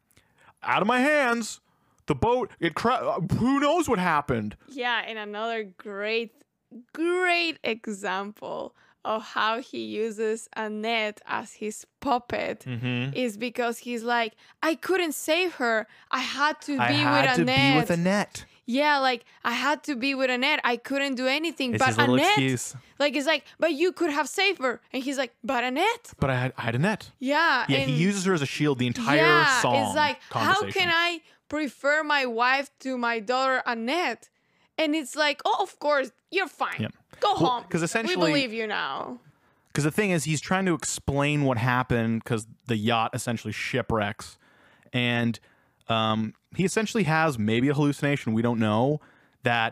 Out of my hands. The boat, it cra- who knows what happened? Yeah, and another great, great example of how he uses Annette as his puppet Mm-hmm. is because he's like, I couldn't save her. I had to be I had with to Annette. be with Annette. Yeah, like I had to be with Annette. I couldn't do anything. It's but his little Annette, excuse. like, it's like, but you could have saved her. And he's like, but Annette. But I had, I had Annette. Yeah. Yeah, and he uses her as a shield the entire yeah, song. It's like, how conversation. can I prefer my wife to my daughter Annette? And it's like, oh, of course, you're fine. Yeah. Go Well, home. 'cause we essentially- believe you now. Because the thing is, he's trying to explain what happened because the yacht essentially shipwrecks. And um, he essentially has maybe a hallucination, we don't know, that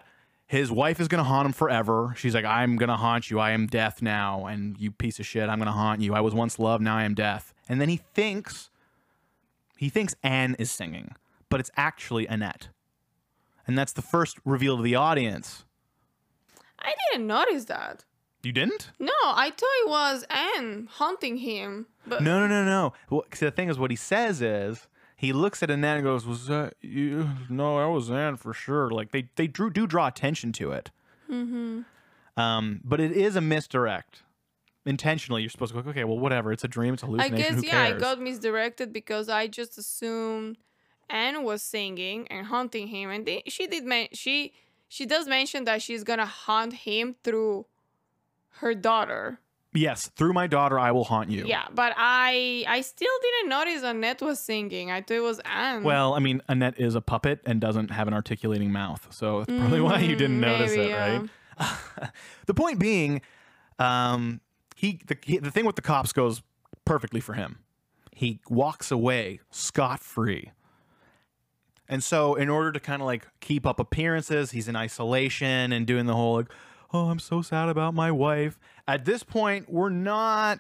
his wife is going to haunt him forever. She's like, I'm going to haunt you. I am death now. And you piece of shit, I'm going to haunt you. I was once loved. Now I am death. And then he thinks, he thinks Anne is singing, but it's actually Annette. And that's the first reveal to the audience. I didn't notice that. You didn't? No, I thought it was Anne haunting him. But No, no, no, no. Well, 'cause the thing is, what he says is, he looks at Annette and goes, was that you? No, that was Anne for sure. Like, they, they drew, do draw attention to it. Mm-hmm. Um, but it is a misdirect. Intentionally, you're supposed to go, okay, well, whatever. It's a dream. It's a I hallucination. guess, Who yeah, I cares? got misdirected because I just assumed Anne was singing and haunting him. And they, she did men- she she does mention that she's going to haunt him through her daughter. Yes, through my daughter, I will haunt you. Yeah, but I I still didn't notice Annette was singing. I thought it was Anne. Well, I mean, Annette is a puppet and doesn't have an articulating mouth, so that's probably why you didn't Mm, notice maybe, it, yeah. right? The point being, um, he the, he the thing with the cops goes perfectly for him. He walks away scot-free. And so in order to kind of like keep up appearances, he's in isolation and doing the whole like, oh, I'm so sad about my wife. At this point, we're not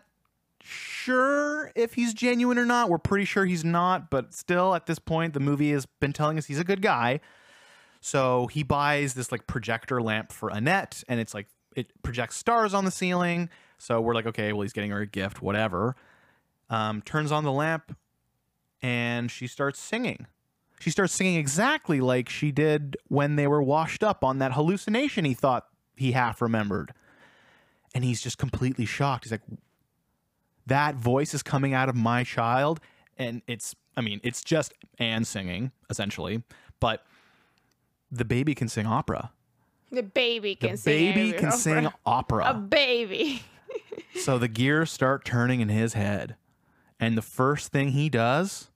sure if he's genuine or not. We're pretty sure he's not, but still at this point, the movie has been telling us he's a good guy. So he buys this like projector lamp for Annette, and it's like it projects stars on the ceiling. So we're like, okay, well, he's getting her a gift, whatever. Um, turns on the lamp, and she starts singing. She starts singing exactly like she did when they were washed up on that hallucination he thought he half remembered. And he's just completely shocked. He's like, that voice is coming out of my child. And it's, I mean, it's just Anne singing, essentially. But the baby can sing opera. the baby can The sing. baby every can opera. sing A opera. baby. So the gears start turning in his head. And the first thing he does,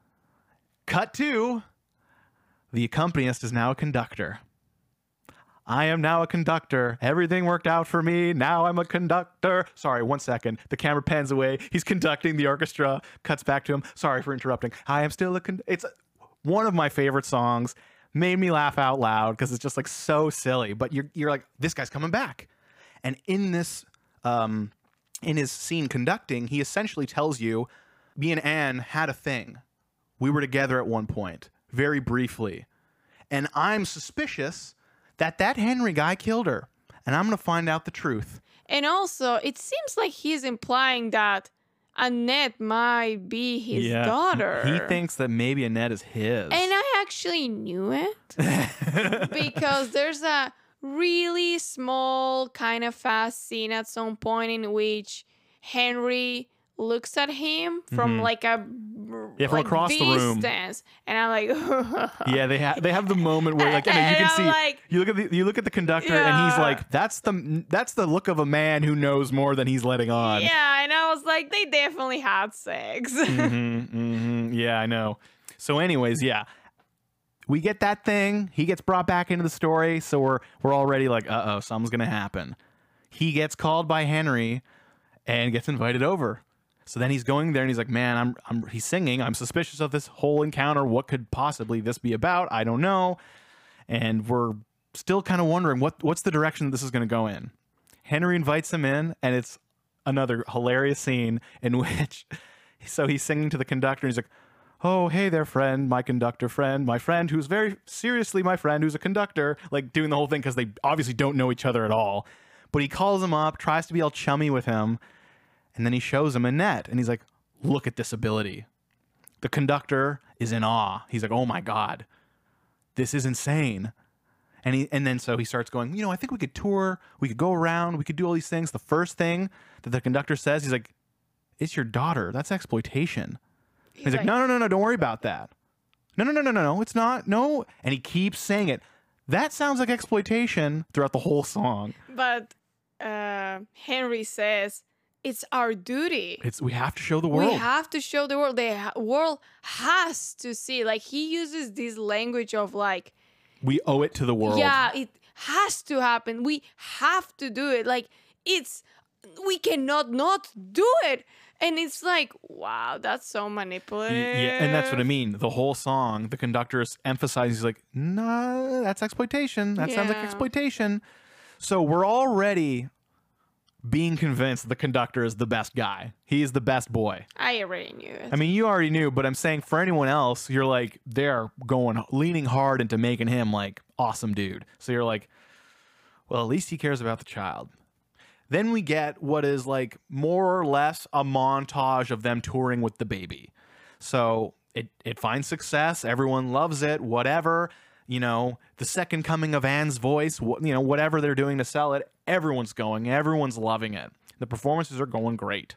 cut to, the accompanist is now a conductor. I am now a conductor. Everything worked out for me. Now I'm a conductor. Sorry, one second. The camera pans away. He's conducting the orchestra. Cuts back to him. Sorry for interrupting. I am still a con- It's one of my favorite songs. Made me laugh out loud because it's just like so silly. But you're you're like, this guy's coming back. And in this, um, in his scene conducting, he essentially tells you, me and Anne had a thing. We were together at one point, very briefly. And I'm suspicious that that Henry guy killed her. And I'm going to find out the truth. And also, it seems like he's implying that Annette might be his daughter. He thinks that maybe Annette is his. And I actually knew it because there's a really small, kind of fast scene at some point in which Henry looks at him from Mhm. like a Yeah, from like across the room. distance, and I'm like, Yeah, they have they have the moment where like you, know, you And can I'm see like- you look at the you look at the conductor and he's Yeah. like, that's the that's the look of a man who knows more than he's letting on. yeah, and I was like, they definitely had sex. hmm hmm Yeah, I know. So, anyways, yeah, we get that thing. He gets brought back into the story, so we're we're already like, uh oh, something's gonna happen. He gets called by Henry and gets invited over. So then he's going there and he's like, man, I'm I'm he's singing. I'm suspicious of this whole encounter. What could possibly this be about? I don't know. And we're still kind of wondering what what's the direction that this is gonna go in. Henry invites him in, and it's another hilarious scene in which so he's singing to the conductor and he's like, oh, hey there, friend, my conductor friend, my friend who's very seriously my friend who's a conductor, like doing the whole thing because they obviously don't know each other at all. But he calls him up, tries to be all chummy with him, and then he shows him Annette, and he's like, look at this ability. The conductor is in awe. He's like, oh my God, this is insane. And he and then so he starts going, you know, I think we could tour, we could go around, we could do all these things. The first thing that the conductor says, he's like, it's your daughter. That's exploitation. He's, he's like, like, no, no, no, no, don't worry about that. No, no, no, no, no, no, it's not. No. And he keeps saying it. That sounds like exploitation throughout the whole song. But uh, Henry says, it's our duty. It's we have to show the world. We have to show the world. The ha- world has to see. Like, he uses this language of like, we owe it to the world. yeah, it has to happen. We have to do it. Like, it's we cannot not do it. And it's like, wow, that's so manipulative. Yeah, and that's what I mean. The whole song, the conductor is emphasizing, he's like, nah, that's exploitation. That sounds like Yeah. exploitation. So we're already being convinced the conductor is the best guy. He's the best boy. I already knew it. I mean, you already knew, but I'm saying for anyone else, you're like, they're going, leaning hard into making him like awesome dude. So you're like, well, at least he cares about the child. Then we get what is like more or less a montage of them touring with the baby. So it, it finds success. Everyone loves it, whatever. You know, the second coming of Anne's voice, wh- you know, whatever they're doing to sell it, everyone's going. Everyone's loving it. The performances are going great.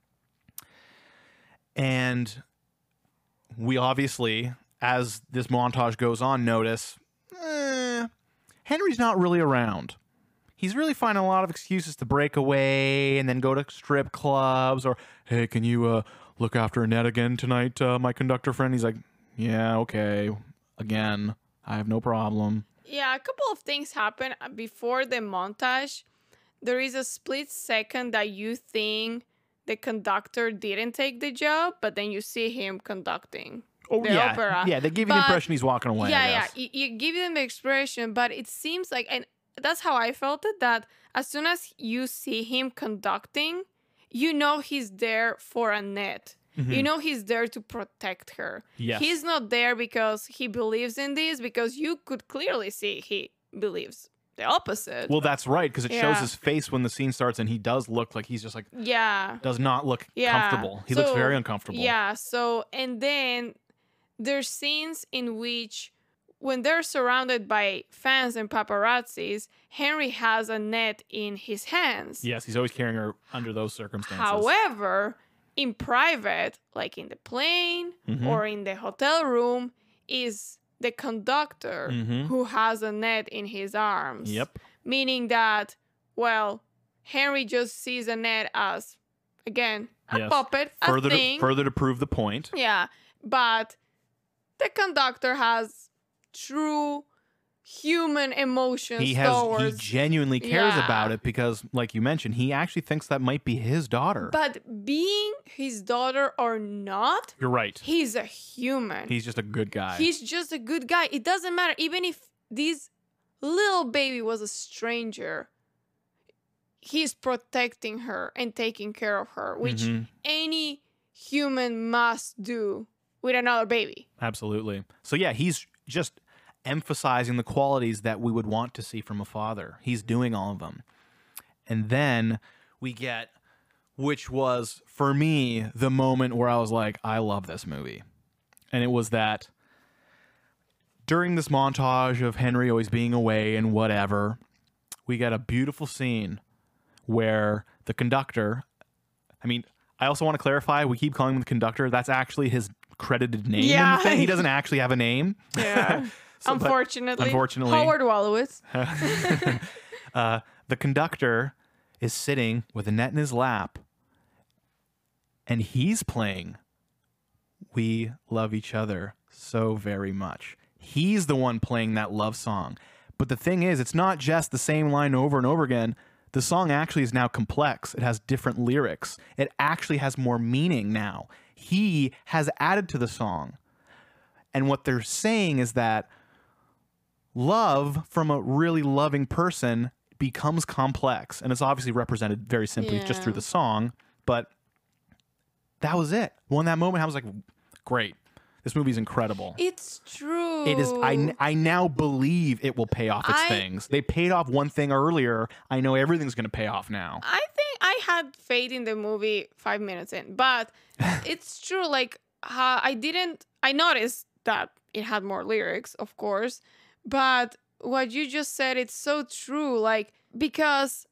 And we obviously, as this montage goes on, notice eh, Henry's not really around. He's really finding a lot of excuses to break away and then go to strip clubs, or, hey, can you uh, look after Annette again tonight, uh, my conductor friend? He's like, yeah, okay, again, I have no problem. Yeah, a couple of things happen before the montage. There is a split second that you think the conductor didn't take the job, but then you see him conducting Oh, the yeah. opera. Yeah, they give you the But- impression he's walking away. yeah, I yeah. guess. You, you give them the expression, but it seems like, and that's how I felt it, that as soon as you see him conducting, you know he's there for Annette. You know he's there to protect her. Yes. He's not there because he believes in this, because you could clearly see he believes the opposite. Well, that's right, because it shows Yeah. his face when the scene starts, and he does look like he's just like, yeah. does not look Yeah. comfortable. He looks So, very uncomfortable. Yeah. So, and then there's scenes in which, when they're surrounded by fans and paparazzis, Henry has Annette in his hands. Yes, he's always carrying her under those circumstances. However, in private, like in the plane Mhm. or in the hotel room, is the conductor Mhm. who has Annette in his arms. Yep. Meaning that, well, Henry just sees Annette as, again, a Yes. puppet, a Further to, thing. further to prove the point. Yeah, but the conductor has true human emotions He has he towards. genuinely cares Yeah. about it because, like you mentioned, he actually thinks that might be his daughter. But being his daughter or not, You're right. he's a human. He's just a good guy. He's just a good guy. It doesn't matter. Even if this little baby was a stranger, he's protecting her and taking care of her, which Mhm. any human must do with another baby. Absolutely. So yeah, he's just emphasizing the qualities that we would want to see from a father. He's doing all of them. And then we get, which was for me the moment where I was like, I love this movie. And it was that during this montage of Henry always being away and whatever, we get a beautiful scene where the conductor, I mean, I also want to clarify, we keep calling him the conductor. That's actually his credited name in Yeah. the thing. He doesn't actually have a name. Yeah. So, but unfortunately. unfortunately- Howard Wolowitz. uh, the conductor is sitting with Annette in his lap, and he's playing We Love Each Other So Very Much. He's the one playing that love song. But the thing is, it's not just the same line over and over again. The song actually is now complex. It has different lyrics. It actually has more meaning now. He has added to the song. And what they're saying is that love from a really loving person becomes complex. And it's obviously represented very simply just through Yeah. the song. But that was it. Well, in that moment, I was like, great. This movie's incredible. It's true. It is. I, I now believe it will pay off its I- things. They paid off one thing earlier. I know everything's going to pay off now. I think I had faith in the movie five minutes in, but it's true. Like, uh, I didn't, I noticed that it had more lyrics, of course, but what you just said, it's so true. Like, because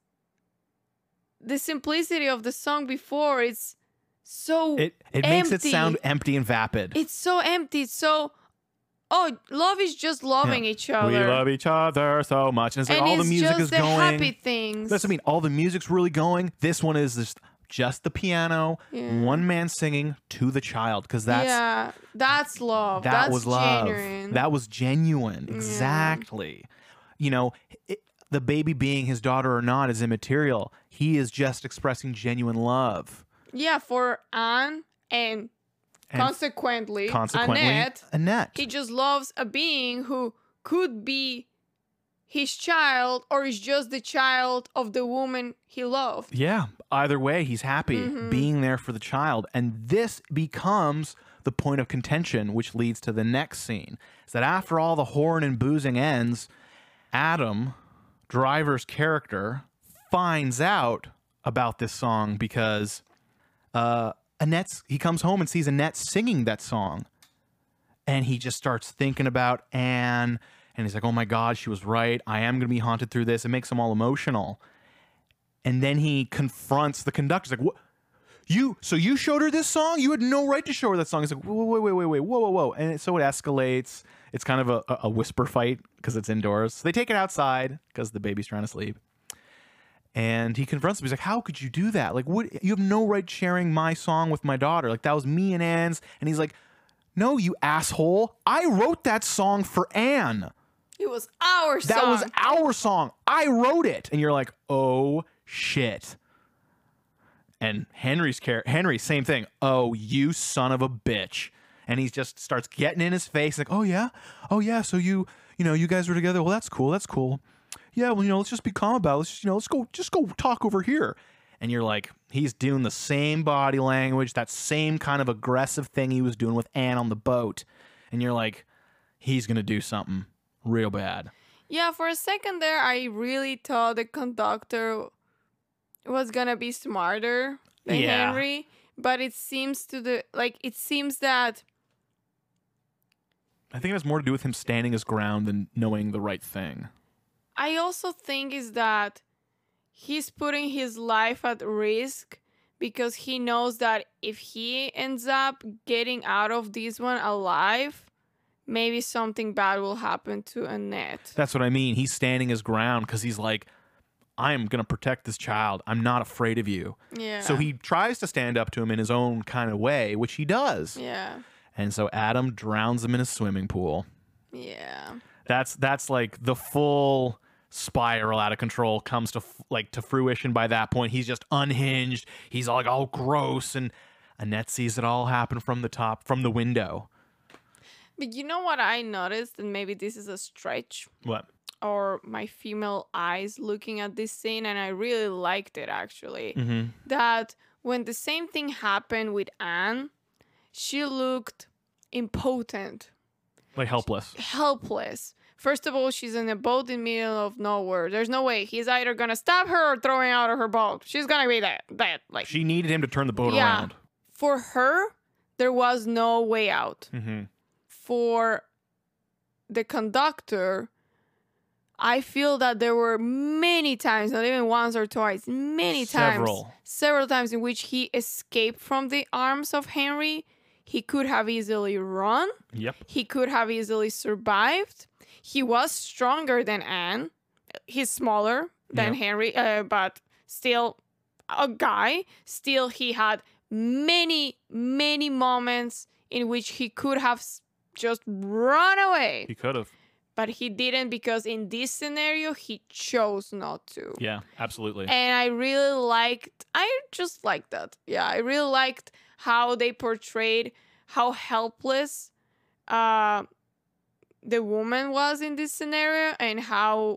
the simplicity of the song before, it's so, It it makes it empty. sound empty and vapid. it's so empty. It's so, oh, love is just loving each other. We love each other so much. And it's like and all it's the music just is the going. happy things. That's what I mean. All the music's really going. This one is just just the piano, Yeah. one man singing to the child, because that's yeah, that's love. that that's was love. genuine. That was genuine. Exactly. You know, it, the baby being his daughter or not is immaterial. he is just expressing genuine love. Yeah, for Anne and, And consequently, consequently, Annette, Annette. he just loves a being who could be his child or is just the child of the woman he loved. Yeah, either way, he's happy Mhm. being there for the child. And this becomes the point of contention, which leads to the next scene. Is that after all the whoring and boozing ends, Adam, Driver's character, finds out about this song because uh, Annette's, he comes home and sees Annette singing that song. And he just starts thinking about Anne. And he's like, oh my God, she was right. I am going to be haunted through this. It makes him all emotional. And then he confronts the conductor. He's like, what? You, so you showed her this song? You had no right to show her that song. He's like, whoa, wait, wait, wait, wait, whoa, whoa, whoa. And so it escalates. It's kind of a, a whisper fight because it's indoors. So they take it outside because the baby's trying to sleep. And he confronts him. He's like, how could you do that? Like, what? You have no right sharing my song with my daughter. Like, that was me and Anne's. And he's like, no, you asshole. I wrote that song for Anne. It was our song. That was our song. I wrote it. And you're like, oh, shit. And Henry's care Henry, same thing. Oh, you son of a bitch. And he just starts getting in his face like, oh, yeah? Oh, yeah, so you, you know, you guys were together. Well, that's cool. That's cool. Yeah, well, you know, let's just be calm about it. Let's just, you know, let's go, just go talk over here. And you're like, he's doing the same body language, that same kind of aggressive thing he was doing with Anne on the boat. And you're like, he's going to do something real bad. Yeah, for a second there, I really thought the conductor was gonna be smarter than Yeah. Henry, but it seems to the like it seems that I think it has more to do with him standing his ground than knowing the right thing. I also think is that he's putting his life at risk because he knows that if he ends up getting out of this one alive, maybe something bad will happen to Annette. That's what I mean. He's standing his ground because he's like, I'm going to protect this child. I'm not afraid of you. Yeah. So he tries to stand up to him in his own kind of way, which he does. Yeah. And so Adam drowns him in a swimming pool. Yeah. That's that's like the full spiral out of control comes to f- like to fruition by that point. He's just unhinged. He's all like all gross, and Annette sees it all happen from the top, from the window. But you know what I noticed, and maybe this is a stretch, What? or my female eyes looking at this scene, and I really liked it actually. Mm-hmm. That when the same thing happened with Anne, she looked impotent, Like helpless. helpless. First of all, she's in a boat in the middle of nowhere. There's no way. He's either gonna stab her or throw her out of her boat. She's gonna be dead. dead. Like She needed him to turn the boat Yeah. around. for her, there was no way out. Mm-hmm. For the conductor, I feel that there were many times, not even once or twice, many Several. times, several times in which he escaped from the arms of Henry. He could have easily run. Yep. He could have easily survived. He was stronger than Anne. He's smaller than Yeah. Henry, uh, but still a guy. Still, he had many, many moments in which he could have s- just run away. He could have. But he didn't because in this scenario, he chose not to. Yeah, absolutely. And I really liked, I just liked that. Yeah, I really liked how they portrayed how helpless uh, the woman was in this scenario and how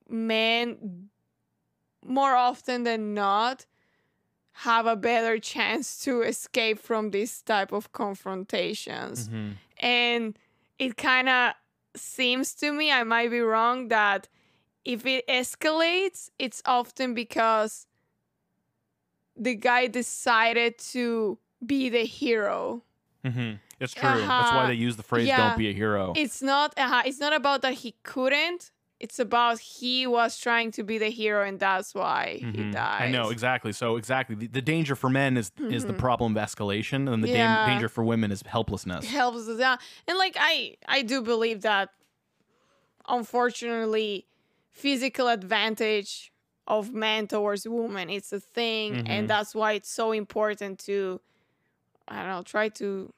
men, more often than not, have a better chance to escape from this type of confrontations. Mhm. And it kind of seems to me, I might be wrong, that if it escalates, it's often because the guy decided to be the hero. Mm-hmm. It's true. That's why Uh-huh. they use the phrase Yeah. "don't be a hero." It's not uh, it's not about that he couldn't. It's about he was trying to be the hero, and that's why he Mhm. died. I know exactly. So exactly, the, the danger for men is is the Mhm. problem of escalation, and the dam- Yeah. danger for women is helplessness. Helps us out. And like I I do believe that unfortunately physical advantage of men towards women, it's a thing, Mhm. and that's why it's so important to I don't know, try to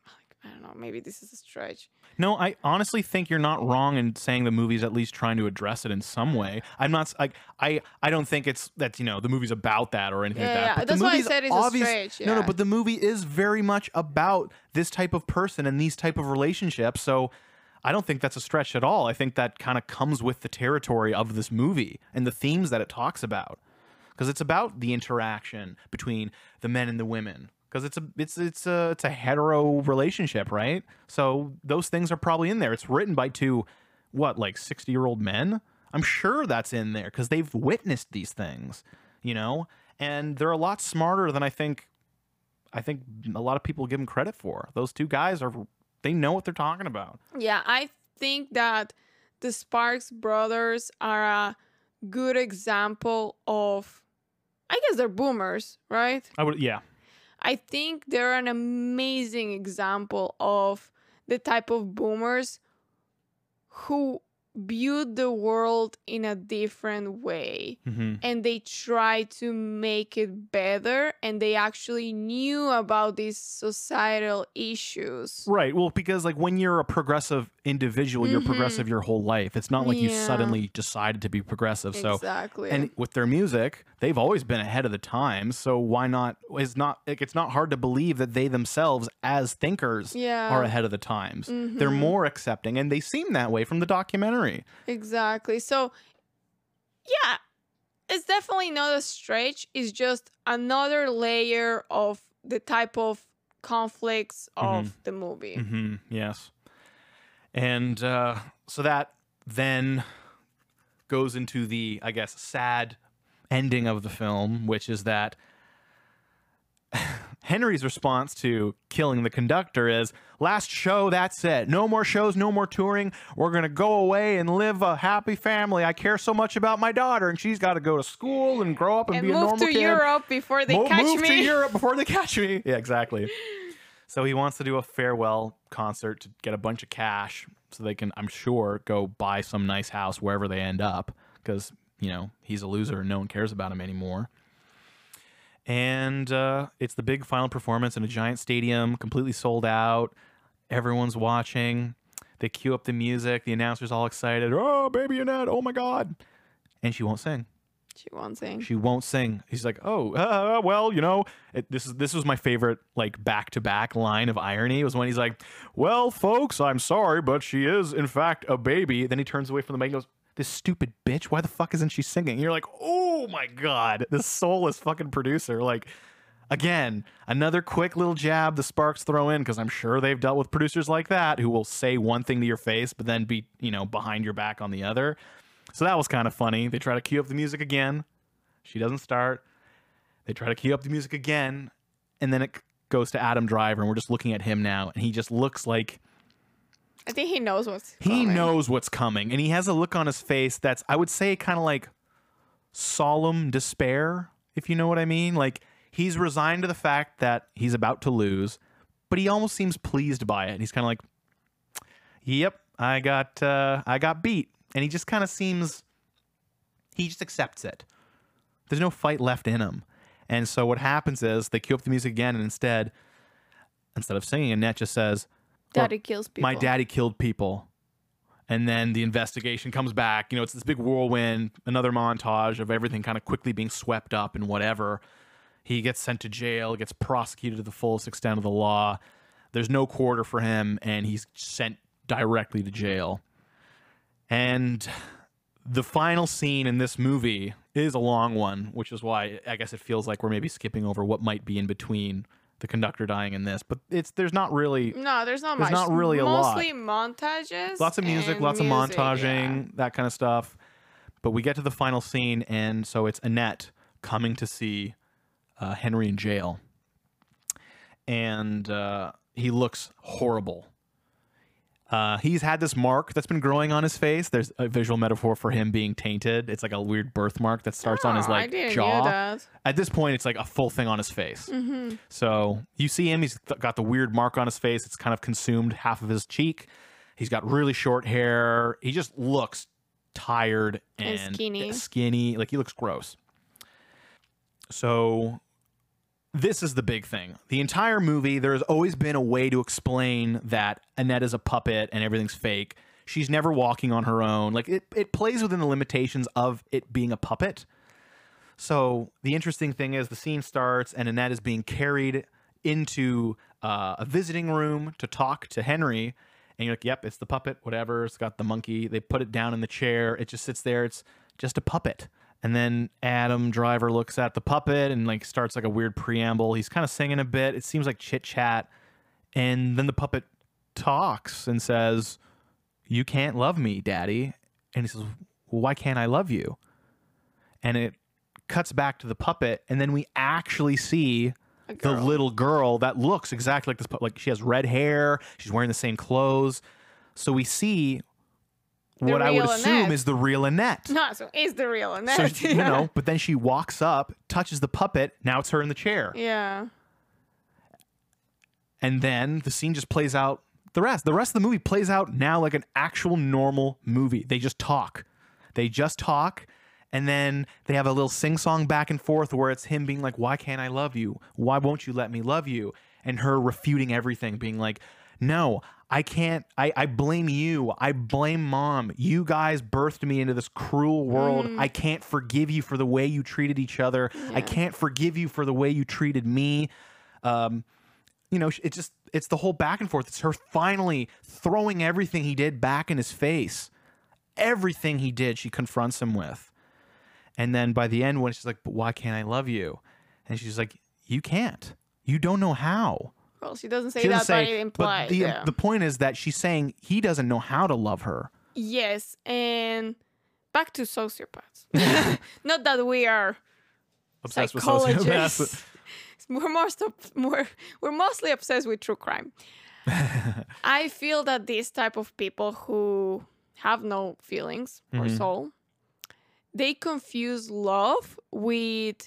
I don't know, maybe this is a stretch. No, I honestly think you're not wrong in saying the movie's at least trying to address it in some way. I'm not like I I don't think it's that, you know, the movie's about that or anything Yeah, like that. yeah. But That's the why I movie's said it's a obvious- stretch, No, no, yeah. but the movie is very much about this type of person and these type of relationships. So I don't think that's a stretch at all. I think that kind of comes with the territory of this movie and the themes that it talks about. Because it's about the interaction between the men and the women. Because it's a it's it's a it's a hetero relationship, right? So those things are probably in there. It's written by two, what, like sixty year old men? I'm sure that's in there because they've witnessed these things, you know, and they're a lot smarter than I think. I think a lot of people give them credit for. Those two guys are they know what they're talking about. Yeah, I think that the Sparks brothers are a good example of, I guess they're boomers, right? I would, yeah. I think they're an amazing example of the type of boomers who viewed the world in a different way, Mm-hmm. and they try to make it better, and they actually knew about these societal issues. Right. Well, because like when you're a progressive individual, you're Mhm. progressive your whole life. It's not like you Yeah. suddenly decided to be progressive. So Exactly. and with their music, they've always been ahead of the times. So why not? It's not like it's not hard to believe that they themselves, as thinkers, Yeah. are ahead of the times. They're Mhm. more accepting, and they seem that way from the documentary. Exactly. So, yeah, it's definitely not a stretch. It's just another layer of the type of conflicts of the movie. Mm-hmm. Yes. And uh, so that then goes into the, I guess, sad ending of the film, which is that Henry's response to killing the conductor is, last show, that's it. No more shows, no more touring. We're going to go away and live a happy family. I care so much about my daughter, and she's got to go to school and grow up and, And be a move normal to kid. Europe before they Mo- catch move me. to Europe before they catch me. Yeah, exactly. So he wants to do a farewell concert to get a bunch of cash so they can, I'm sure, go buy some nice house wherever they end up because, you know, he's a loser and no one cares about him anymore. And uh, it's the big final performance in a giant stadium, completely sold out. Everyone's watching. They cue up the music. The announcer's all excited. Oh, baby Annette. Oh, my God. And she won't sing. She won't sing. She won't sing. He's like, oh, uh, well, you know, it, this is this was my favorite, like, back-to-back line of irony was when he's like, well, folks, I'm sorry, but she is, in fact, a baby. Then he turns away from the mic and goes, this stupid bitch, why the fuck isn't she singing? And you're like, oh, my God, this soulless fucking producer. Like, again, another quick little jab the Sparks throw in because I'm sure they've dealt with producers like that who will say one thing to your face but then be, you know, behind your back on the other. So that was kind of funny. They try to cue up the music again. She doesn't start. They try to cue up the music again. And then it goes to Adam Driver, and we're just looking at him now. And he just looks like I think he knows what's he coming. knows what's coming. And he has a look on his face that's, I would say, kind of like solemn despair, if you know what I mean. Like, he's resigned to the fact that he's about to lose, but he almost seems pleased by it. He's kind of like, yep, I got, uh, I got beat. And he just kind of seems, he just accepts it. There's no fight left in him. And so what happens is they cue up the music again, and instead, instead of singing, Annette just says, Daddy kills people. my daddy killed people. And then the investigation comes back. You know, it's this big whirlwind, another montage of everything kind of quickly being swept up and whatever. He gets sent to jail, gets prosecuted to the fullest extent of the law. There's no quarter for him, and he's sent directly to jail. And the final scene in this movie is a long one, which is why I guess it feels like we're maybe skipping over what might be in between the conductor dying and this. But it's there's not really No, there's not There's much. not really a lot. Mostly montages. lots of music, and lots music, of montaging, yeah. that kind of stuff. But we get to the final scene, and so it's Annette coming to see uh, Henry in jail, and uh, he looks horrible. Uh, he's had this mark that's been growing on his face. There's a visual metaphor for him being tainted. It's like a weird birthmark that starts on his Oh, I like didn't jaw. Know that. At this point, it's like a full thing on his face. Mm-hmm. So you see him, he's th- got the weird mark on his face. It's kind of consumed half of his cheek. He's got really short hair. He just looks tired and, And skinny. skinny. Like, he looks gross. So this is the big thing. The entire movie, there's always been a way to explain that Annette is a puppet and everything's fake. She's never walking on her own. Like it, it plays within the limitations of it being a puppet. So the interesting thing is the scene starts and Annette is being carried into uh, a visiting room to talk to Henry. And you're like, yep, it's the puppet, whatever. It's got the monkey. They put it down in the chair. It just sits there. It's just a puppet. And then Adam Driver looks at the puppet and like starts like a weird preamble. He's kind of singing a bit. It seems like chit chat. And then the puppet talks and says, "You can't love me, Daddy." And he says, "Well, why can't I love you?" And it cuts back to the puppet. And then we actually see the little girl that looks exactly like this puppet. Like she has red hair. She's wearing the same clothes. So we see The what I would real assume Annette. is the real Annette. No, so it's the real So, Annette. you know, but then she walks up, touches the puppet. Now it's her in the chair. Yeah. And then the scene just plays out the rest. The rest of the movie plays out now like an actual normal movie. They just talk. They just talk. And then they have a little sing-song back and forth where it's him being like, "Why can't I love you? Why won't you let me love you?" And her refuting everything, being like, "No, I can't. I, I blame you. I blame Mom. You guys birthed me into this cruel world. I can't forgive you for the way you treated each other. I Yeah. can't forgive you for the way you treated me." Um, you know, it just, it's the whole back and forth. It's her finally throwing everything he did back in his face. Everything he did, she confronts him with. And then by the end, when she's like, "But why can't I love you?" And she's like, "You can't. You don't know how." Well, she doesn't say She that, doesn't but say, it implies. but the, yeah. the point is that she's saying he doesn't know how to love her. Yes, and back to sociopaths. Not that we are Obsessed with psychologists. sociopaths. We're most ob- more we're mostly obsessed with true crime. I feel that these type of people who have no feelings or Mhm. soul, they confuse love with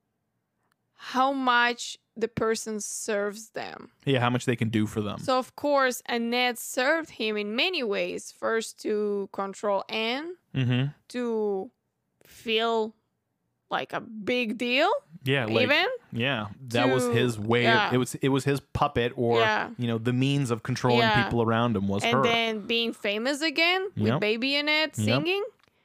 how much the person serves them. Yeah, how much they can do for them. So of course, Annette served him in many ways. First to control Anne, mm-hmm. to feel like a big deal, Yeah, like, even. yeah, that was to- his way. yeah. Of, it was it was his puppet, or Yeah. you know, the means of controlling Yeah. people around him was And her. then being famous again with Yep. Baby Annette Yep. singing.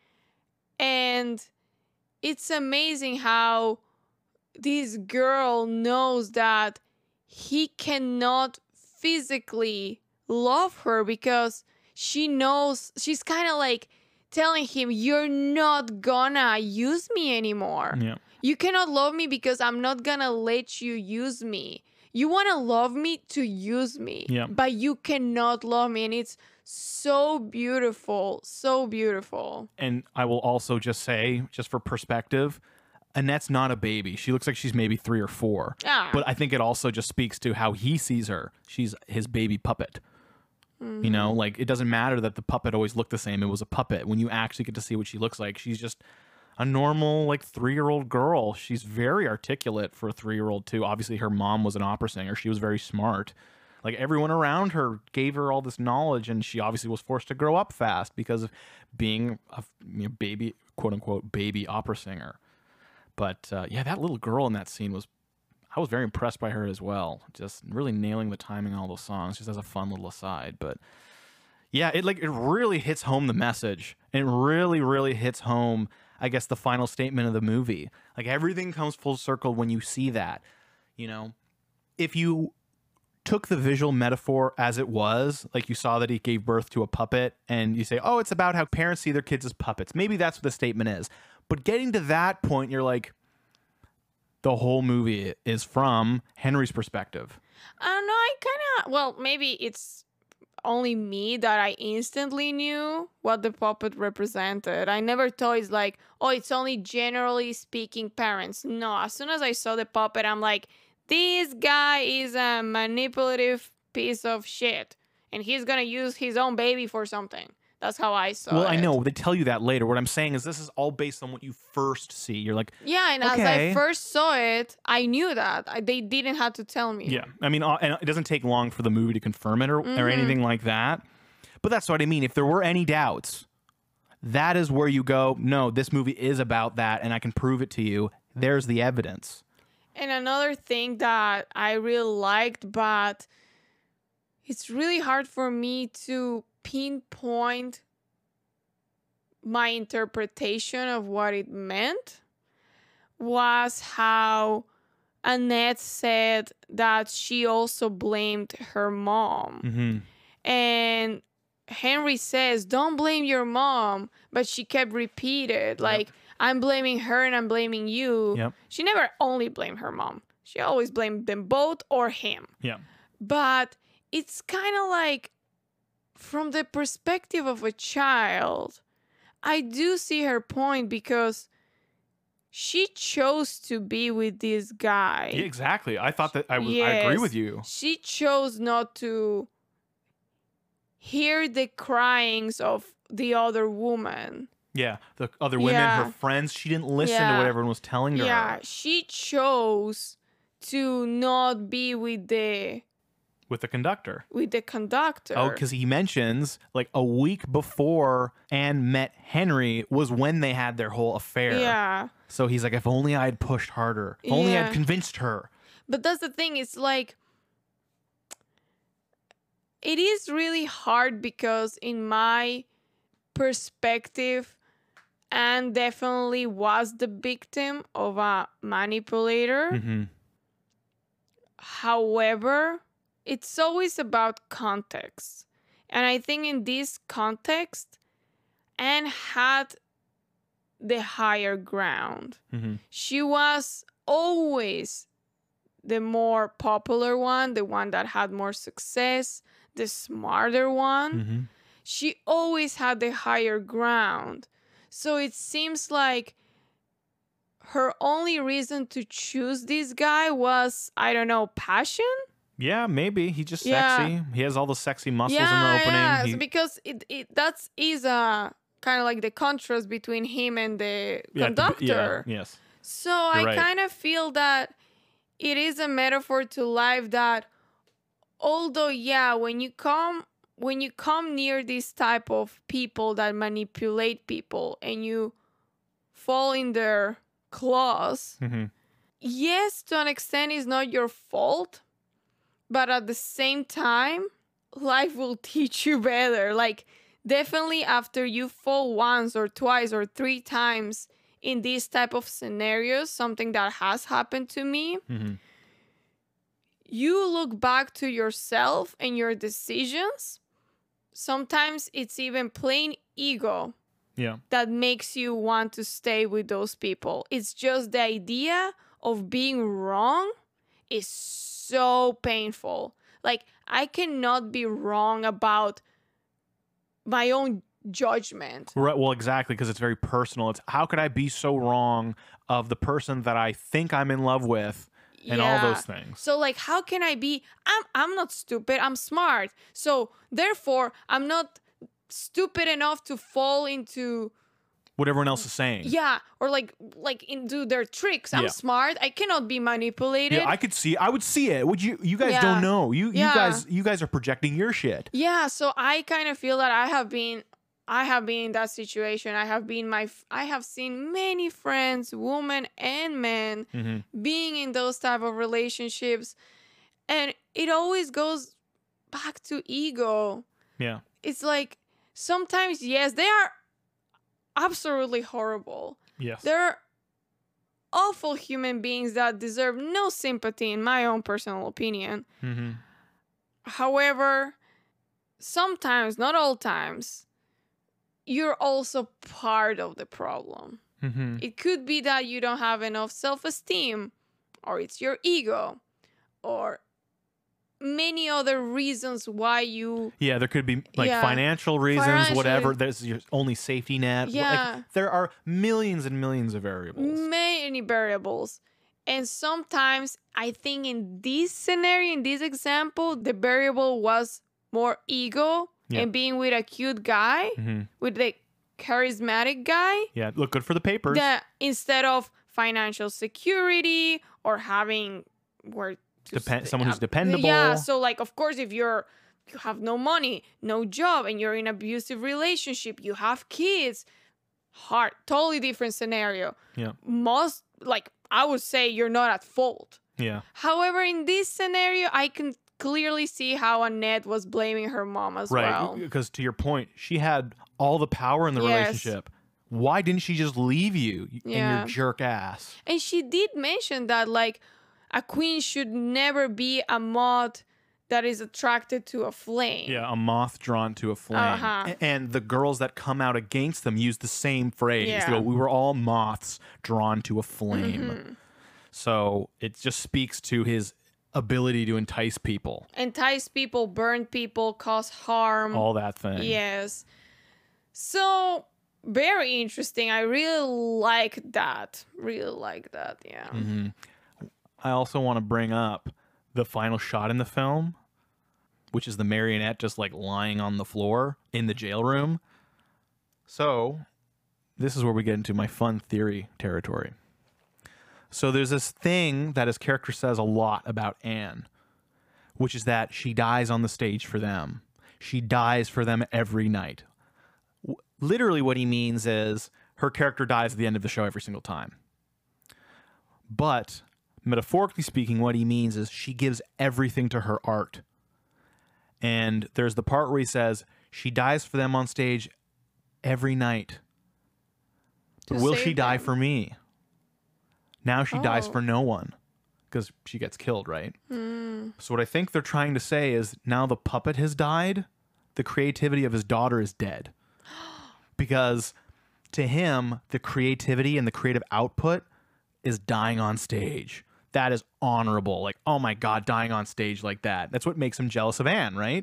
And it's amazing how this girl knows that he cannot physically love her because she knows she's kind of like telling him, "You're not gonna use me anymore. yeah, You cannot love me because I'm not gonna let you use me. You want to love me to use me, Yeah. but you cannot love me." And it's so beautiful, so beautiful. and I will also just say, just for perspective, Annette's not a baby. She looks like she's maybe three or four. Ah. But I think it also just speaks to how he sees her. She's his baby puppet. You know, Mm-hmm. like it doesn't matter that the puppet always looked the same. It was a puppet. When you actually get to see what she looks like, she's just a normal, like, three-year-old girl. She's very articulate for a three-year-old, too. Obviously, her mom was an opera singer. She was very smart. Like, everyone around her gave her all this knowledge, and she obviously was forced to grow up fast because of being a you know, baby, quote-unquote, baby opera singer. But, uh, yeah, that little girl in that scene was, I was very impressed by her as well. Just really nailing the timing on all those songs, just as a fun little aside. But, yeah, it, like, it really hits home the message. It really, really hits home, I guess, the final statement of the movie. Like, everything comes full circle when you see that. You know, if you took the visual metaphor as it was, like you saw that he gave birth to a puppet, and you say, oh, it's about how parents see their kids as puppets. Maybe that's what the statement is. But getting to that point, you're like, the whole movie is from Henry's perspective. I don't know. I kind of, well, maybe it's only me that I instantly knew what the puppet represented. I never thought it's like, oh, it's only generally speaking parents. No, as soon as I saw the puppet, I'm like, this guy is a manipulative piece of shit, and he's gonna use his own baby for something. That's how I saw it. Well, I know. They tell you that later. What I'm saying is this is all based on what you first see. You're like, Yeah, and as Okay. I first saw it, I knew that. I, they didn't have to tell me. yeah. I mean, uh, and it doesn't take long for the movie to confirm it or, or Mhm. anything like that. But that's what I mean. If there were any doubts, that is where you go, no, this movie is about that, and I can prove it to you. There's the evidence. And another thing that I really liked, but it's really hard for me to pinpoint my interpretation of what it meant, was how Annette said that she also blamed her mom. Mm-hmm. And Henry says, don't blame your mom. But she kept repeated, like, Yep. I'm blaming her and I'm blaming you. Yep. She never only blamed her mom. She always blamed them both or him. Yeah. But it's kind of like, from the perspective of a child, I do see her point, because she chose to be with this guy. Yeah, exactly. I thought that I was. I agree Yes. with you. She chose not to hear the cryings of the other woman. Yeah, the other women, Yeah. her friends, she didn't listen to Yeah. what everyone was telling her. Yeah, she chose to not be with the With the conductor. with the conductor. Oh, because he mentions like a week before Anne met Henry was when they had their whole affair. Yeah. So he's like, if only I had pushed harder. If only Yeah. I'd convinced her. But that's the thing, it's like, it is really hard, because in my perspective, Anne definitely was the victim of a manipulator. Mm-hmm. However, it's always about context. And I think in this context, Anne had the higher ground. Mm-hmm. She was always the more popular one, the one that had more success, the smarter one. Mm-hmm. She always had the higher ground. So it seems like her only reason to choose this guy was, I don't know, passion? Yeah, maybe. He's just Yeah. sexy. He has all the sexy muscles yeah, in the opening. yeah. He- So because it, it that's is a kind of like the contrast between him and the yeah, the- conductor. yeah, yes. So I right. kind of feel that it is a metaphor to life, that although, yeah, when you come when you come near this type of people that manipulate people and you fall in their claws, Mm-hmm. yes, to an extent it's not your fault, but at the same time, life will teach you better. Like, definitely after you fall once or twice or three times in these type of scenarios, something that has happened to me, Mm-hmm. you look back to yourself and your decisions. Sometimes it's even plain ego Yeah. that makes you want to stay with those people. It's just the idea of being wrong is so painful. Like, I cannot be wrong about my own judgment. Right. Well, exactly, because it's very personal. It's how could I be so wrong of the person that I think I'm in love with, and all those things. So, like, how can I be? I'm I'm not stupid. I'm smart. So therefore, I'm not stupid enough to fall into What everyone else is saying. yeah, or like like into their tricks. I'm Yeah. smart. I cannot be manipulated. Yeah, I could see. I would see it. Would you? You guys Yeah. don't know. You Yeah. you guys you guys are projecting your shit. Yeah, so I kind of feel that I have been I have been in that situation. I have been my f- I have seen many friends, women and men, Mm-hmm. being in those type of relationships, and it always goes back to ego. Yeah. It's like sometimes, yes, they are absolutely horrible. Yes. They're awful human beings that deserve no sympathy, in my own personal opinion. Mm-hmm. However, sometimes, not all times, you're also part of the problem. Mm-hmm. It could be that you don't have enough self-esteem, or it's your ego, or many other reasons why you Yeah, there could be like Yeah. financial reasons, Financially. whatever. There's your only safety net. Like, Yeah. there are millions and millions of variables. many variables. And sometimes I think in this scenario, in this example, the variable was more ego Yeah. and being with a cute guy, Mm-hmm. with the charismatic guy, Yeah, look good for the papers. that instead of financial security or having where to Depen- st- someone who's uh, dependable. Yeah, so like of course if you're you have no money, no job, and you're in an abusive relationship, you have kids, hard, totally different scenario. Yeah. Most like I would say you're not at fault. Yeah. However, in this scenario, I can clearly see how Annette was blaming her mom as Right. well. Because to your point, she had all the power in the Yes. relationship. Why didn't she just leave you and Yeah. your jerk ass? And she did mention that, like, a queen should never be a moth that is attracted to a flame. Yeah, a moth drawn to a flame. Uh-huh. A- And the girls that come out against them use the same phrase. Yeah. They go, we were all moths drawn to a flame. Mhm. So it just speaks to his ability to entice people. Entice people, burn people, cause harm. All that thing. Yes. So, very interesting. I really like that. Really like that, yeah. hmm I also want to bring up the final shot in the film, which is the marionette just like lying on the floor in the jail room. So this is where we get into my fun theory territory. So there's this thing that his character says a lot about Anne, which is that she dies on the stage for them. She dies for them every night. W- Literally what he means is her character dies at the end of the show every single time. But metaphorically speaking, what he means is she gives everything to her art. And there's the part where he says she dies for them on stage every night. But To will save she die them. for me? Now she dies Oh. for no one because she gets killed, right? Hmm. So what I think they're trying to say is now the puppet has died, the creativity of his daughter is dead. Because to him, the creativity and the creative output is dying on stage. That is honorable. Like, oh my God, dying on stage like that. That's what makes him jealous of Anne, right?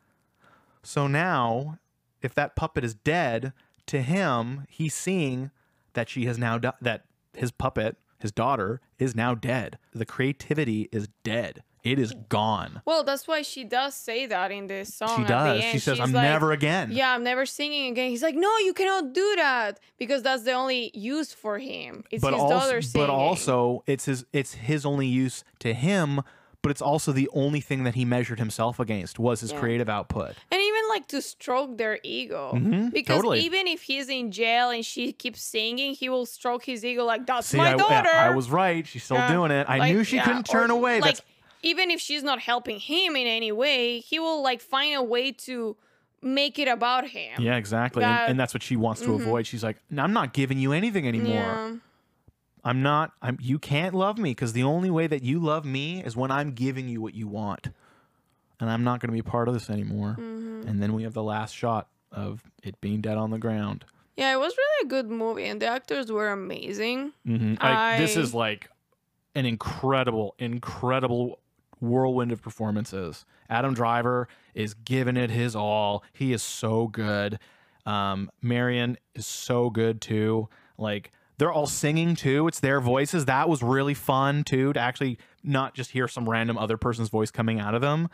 So now, if that puppet is dead, to him, he's seeing that she has now di- that his puppet, his daughter, is now dead. The creativity is dead. It is gone. Well, that's why she does say that in this song. She at does. The end. She says, She's "I'm like, never again." Yeah, I'm never singing again. He's like, no, you cannot do that because that's the only use for him. It's but his also, daughter singing. but also, it's his it's his only use to him. But it's also the only thing that he measured himself against was his Yeah. creative output. And even like to stroke their ego. Mhm, Because totally. even if he's in jail and she keeps singing, he will stroke his ego like, that's See, my I, daughter. I was right. She's still Yeah. doing it. I Like, knew she yeah, couldn't turn or, away. Like, That's even if she's not helping him in any way, he will like find a way to make it about him. yeah, exactly. And, That- and that's what she wants to Mhm. avoid. She's like, I'm not giving you anything anymore. Yeah. I'm not. I'm. You can't love me because the only way that you love me is when I'm giving you what you want, and I'm not going to be part of this anymore. Mhm. And then we have the last shot of it being dead on the ground. Yeah, it was really a good movie, and the actors were amazing. hmm Like, this I- is like an incredible, incredible whirlwind of performances. Adam Driver is giving it his all. He is so good. Um, Marion is so good too. Like they're all singing too. It's their voices. That was really fun too, to actually not just hear some random other person's voice coming out of them.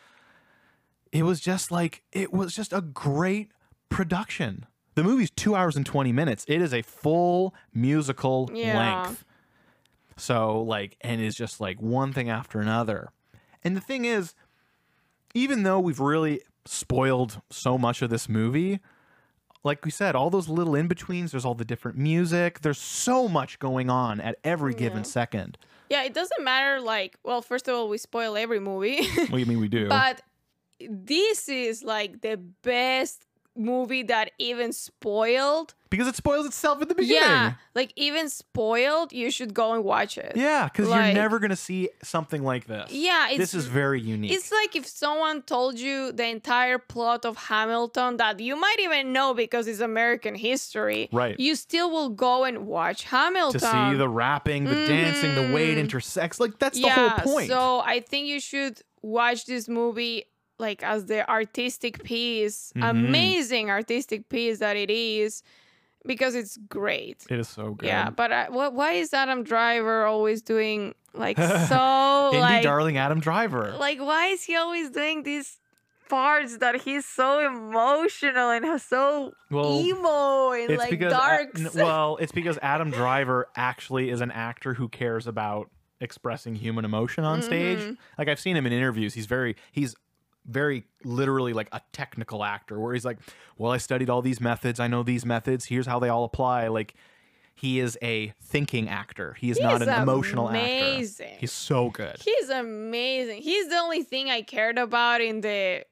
It was just like, it was just a great production. The movie's two hours and twenty minutes. It is a full musical Yeah. length. So like, and it's just like one thing after another. And the thing is, even though we've really spoiled so much of this movie, like we said, all those little in-betweens, there's all the different music. There's so much going on at every given Yeah. second. Yeah, it doesn't matter. Like, well, first of all, we spoil every movie, What do you mean we do? but this is like the best movie that even spoiled. Because it spoils itself at the beginning. Yeah, like even spoiled, you should go and watch it. Yeah, because you're Like- never going to see something like this. Yeah, it's This is very unique. It's like if someone told you the entire plot of Hamilton that you might even know because it's American history. Right. You still will go and watch Hamilton. to see the rapping, the dancing, the way it Mhm. intersects. Like, that's the yeah, whole point. So I think you should watch this movie like as the artistic piece, Mhm. amazing artistic piece that it is, because it's great. It is so good. Yeah, but I, wh- why is Adam Driver always doing like so Indie like darling Adam Driver. like why is he always doing these parts that he's so emotional and so Well, emo and it's like because A- dark? n- well, it's because Adam Driver actually is an actor who cares about expressing human emotion on stage. Mhm. Like I've seen him in interviews. He's very he's very literally like a technical actor where he's like, "Well, I studied all these methods. I know these methods. Here's how they all apply." Like he is a thinking actor. He is He's not an emotional amazing. actor. He's so good. He's amazing. He's the only thing I cared about in the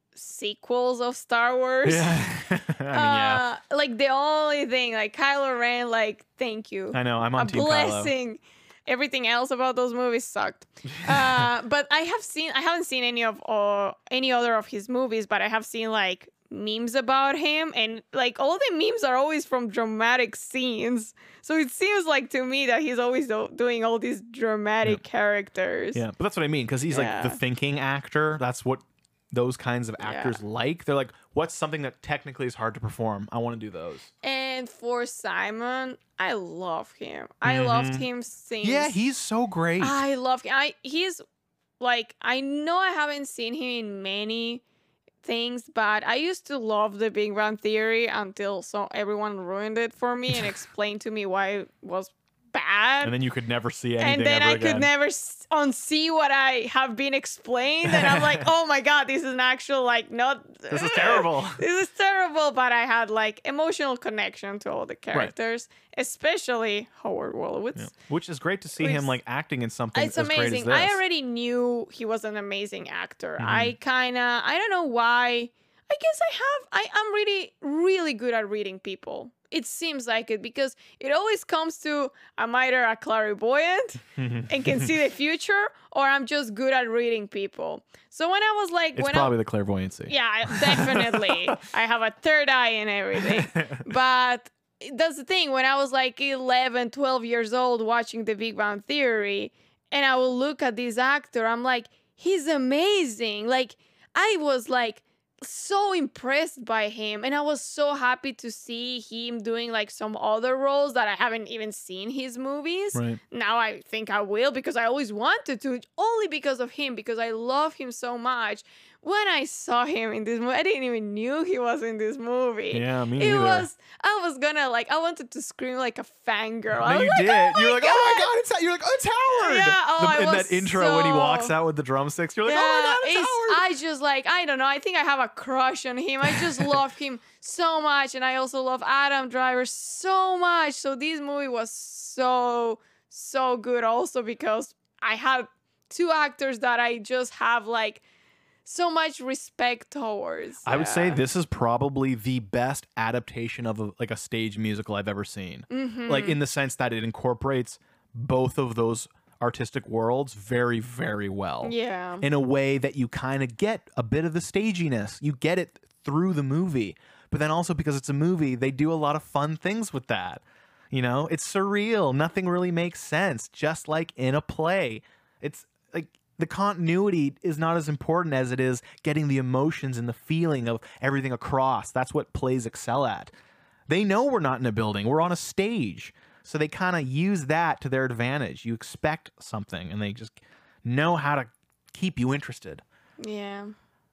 sequels of Star Wars. Yeah. I mean, yeah. Uh, like the only thing, like Kylo Ren, like thank you. I know. I'm on A Team Kylo. blessing. Everything else about those movies sucked. Uh, but I have seen, I haven't seen any of uh, any other of his movies, but I have seen like memes about him, and like all the memes are always from dramatic scenes. So it seems like to me that he's always do- doing all these dramatic characters. Yeah, but that's what I mean, because he's like Yeah. the thinking actor. That's what those kinds of actors Yeah. like. They're like, what's something that technically is hard to perform? I want to do those. And for Simon, I love him. I loved Mhm. him since. Yeah, he's so great. I love him. I he's like I know I haven't seen him in many things, but I used to love The Big Bang Theory until so everyone ruined it for me and explained to me why it was bad. and then you could never see anything And then ever I again. could never s- unsee what I have been explained, and I'm like, oh my god, this is an actual like not. This is terrible. This is terrible, but I had like emotional connection to all the characters, especially Howard Wolowitz. Yeah. Which is great to see Which- him like acting in something It's as great as amazing. this. I already knew he was an amazing actor. Mhm. I kind of, I don't know why. I guess I have, I, I'm really, really good at reading people. It seems like it because it always comes to I'm either a clairvoyant and can see the future, or I'm just good at reading people. So when I was like, It's when probably I, the clairvoyancy. yeah, I- definitely, I have a third eye and everything. But that's the thing. When I was like eleven, twelve years old watching The Big Bang Theory, and I will look at this actor, I'm like, he's amazing. Like, I was like so impressed by him, and I was so happy to see him doing like some other roles that I haven't even seen his movies. Right. Now I think I will, because I always wanted to, only because of him, because I love him so much. When I saw him in this movie, I didn't even knew he was in this movie. Yeah, me It neither. was, I was gonna like, I wanted to scream like a fangirl. I No, was you like, did. Oh my you were like, God. oh my god, it's you're like, oh, it's Howard. Yeah, oh, The- I in was that intro when he walks so- out with the drumsticks, you're like, Yeah, oh my god, it's, it's- Howard. I just like, I don't know. I think I have a crush on him. I just love him so much. And I also love Adam Driver so much. So this movie was so, so good also because I had two actors that I just have like so much respect towards. I would say Yeah. this is probably the best adaptation of a, like a stage musical I've ever seen. Mhm. Like in the sense that it incorporates both of those artistic worlds very, very well. Yeah. In a way that you kind of get a bit of the staginess. You get it through the movie. But then also because it's a movie, they do a lot of fun things with that. You know, it's surreal. Nothing really makes sense, just like in a play. It's like the continuity is not as important as it is getting the emotions and the feeling of everything across. That's what plays excel at. They know we're not in a building, we're on a stage. So they kind of use that to their advantage. You expect something and they just know how to keep you interested. Yeah.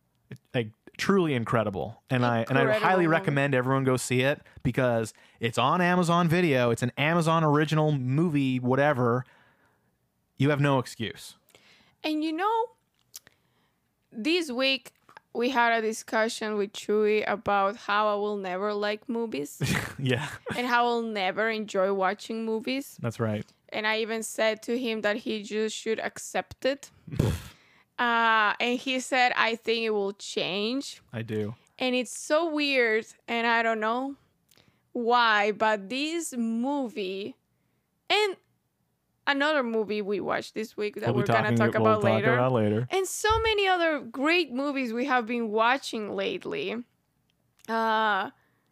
Like truly incredible. And I and I Incredible highly movie. recommend everyone go see it because it's on Amazon Video. It's an Amazon original movie, whatever. You have no excuse. And you know, this week we had a discussion with Chewy about how I will never like movies Yeah, and how I'll never enjoy watching movies. that's right. And I even said to him that he just should accept it. uh, and he said, I think it will change. I do. And it's so weird. And I don't know why, but this movie and another movie we watched this week that We'll be we're going to talking- talk we'll about talk later. about later. And so many other great movies we have been watching lately. Uh,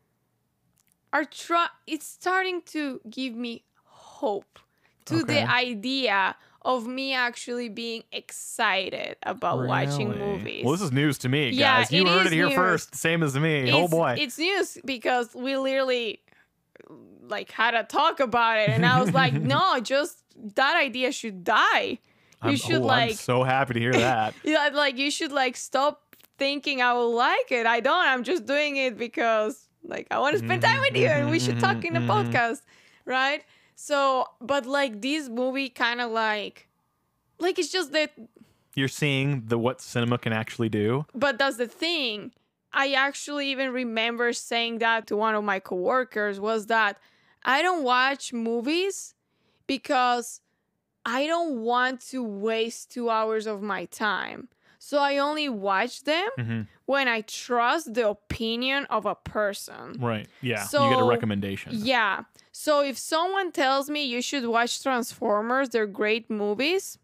are try- it's starting to give me hope to Okay. the idea of me actually being excited about watching Really? movies. Well, this is news to me, Yeah, guys. You it heard is it here news. first, same as me. Oh It's- boy. It's news because we literally like had a talk about it, and I was like, no, just that idea should die. You I'm, should oh, like I'm so happy to hear that. yeah, like you should like stop thinking I will like it. I don't. I'm just doing it because like I want to spend time with you and we should talk in the Mhm. podcast, right? So, but like this movie kind of like like it's just that You're seeing the what cinema can actually do. but that's the thing. I actually even remember saying that to one of my coworkers was that I don't watch movies because I don't want to waste two hours of my time. So I only watch them Mm-hmm. when I trust the opinion of a person. Right. Yeah. So, you get a recommendation. Yeah. So if someone tells me you should watch Transformers, they're great movies.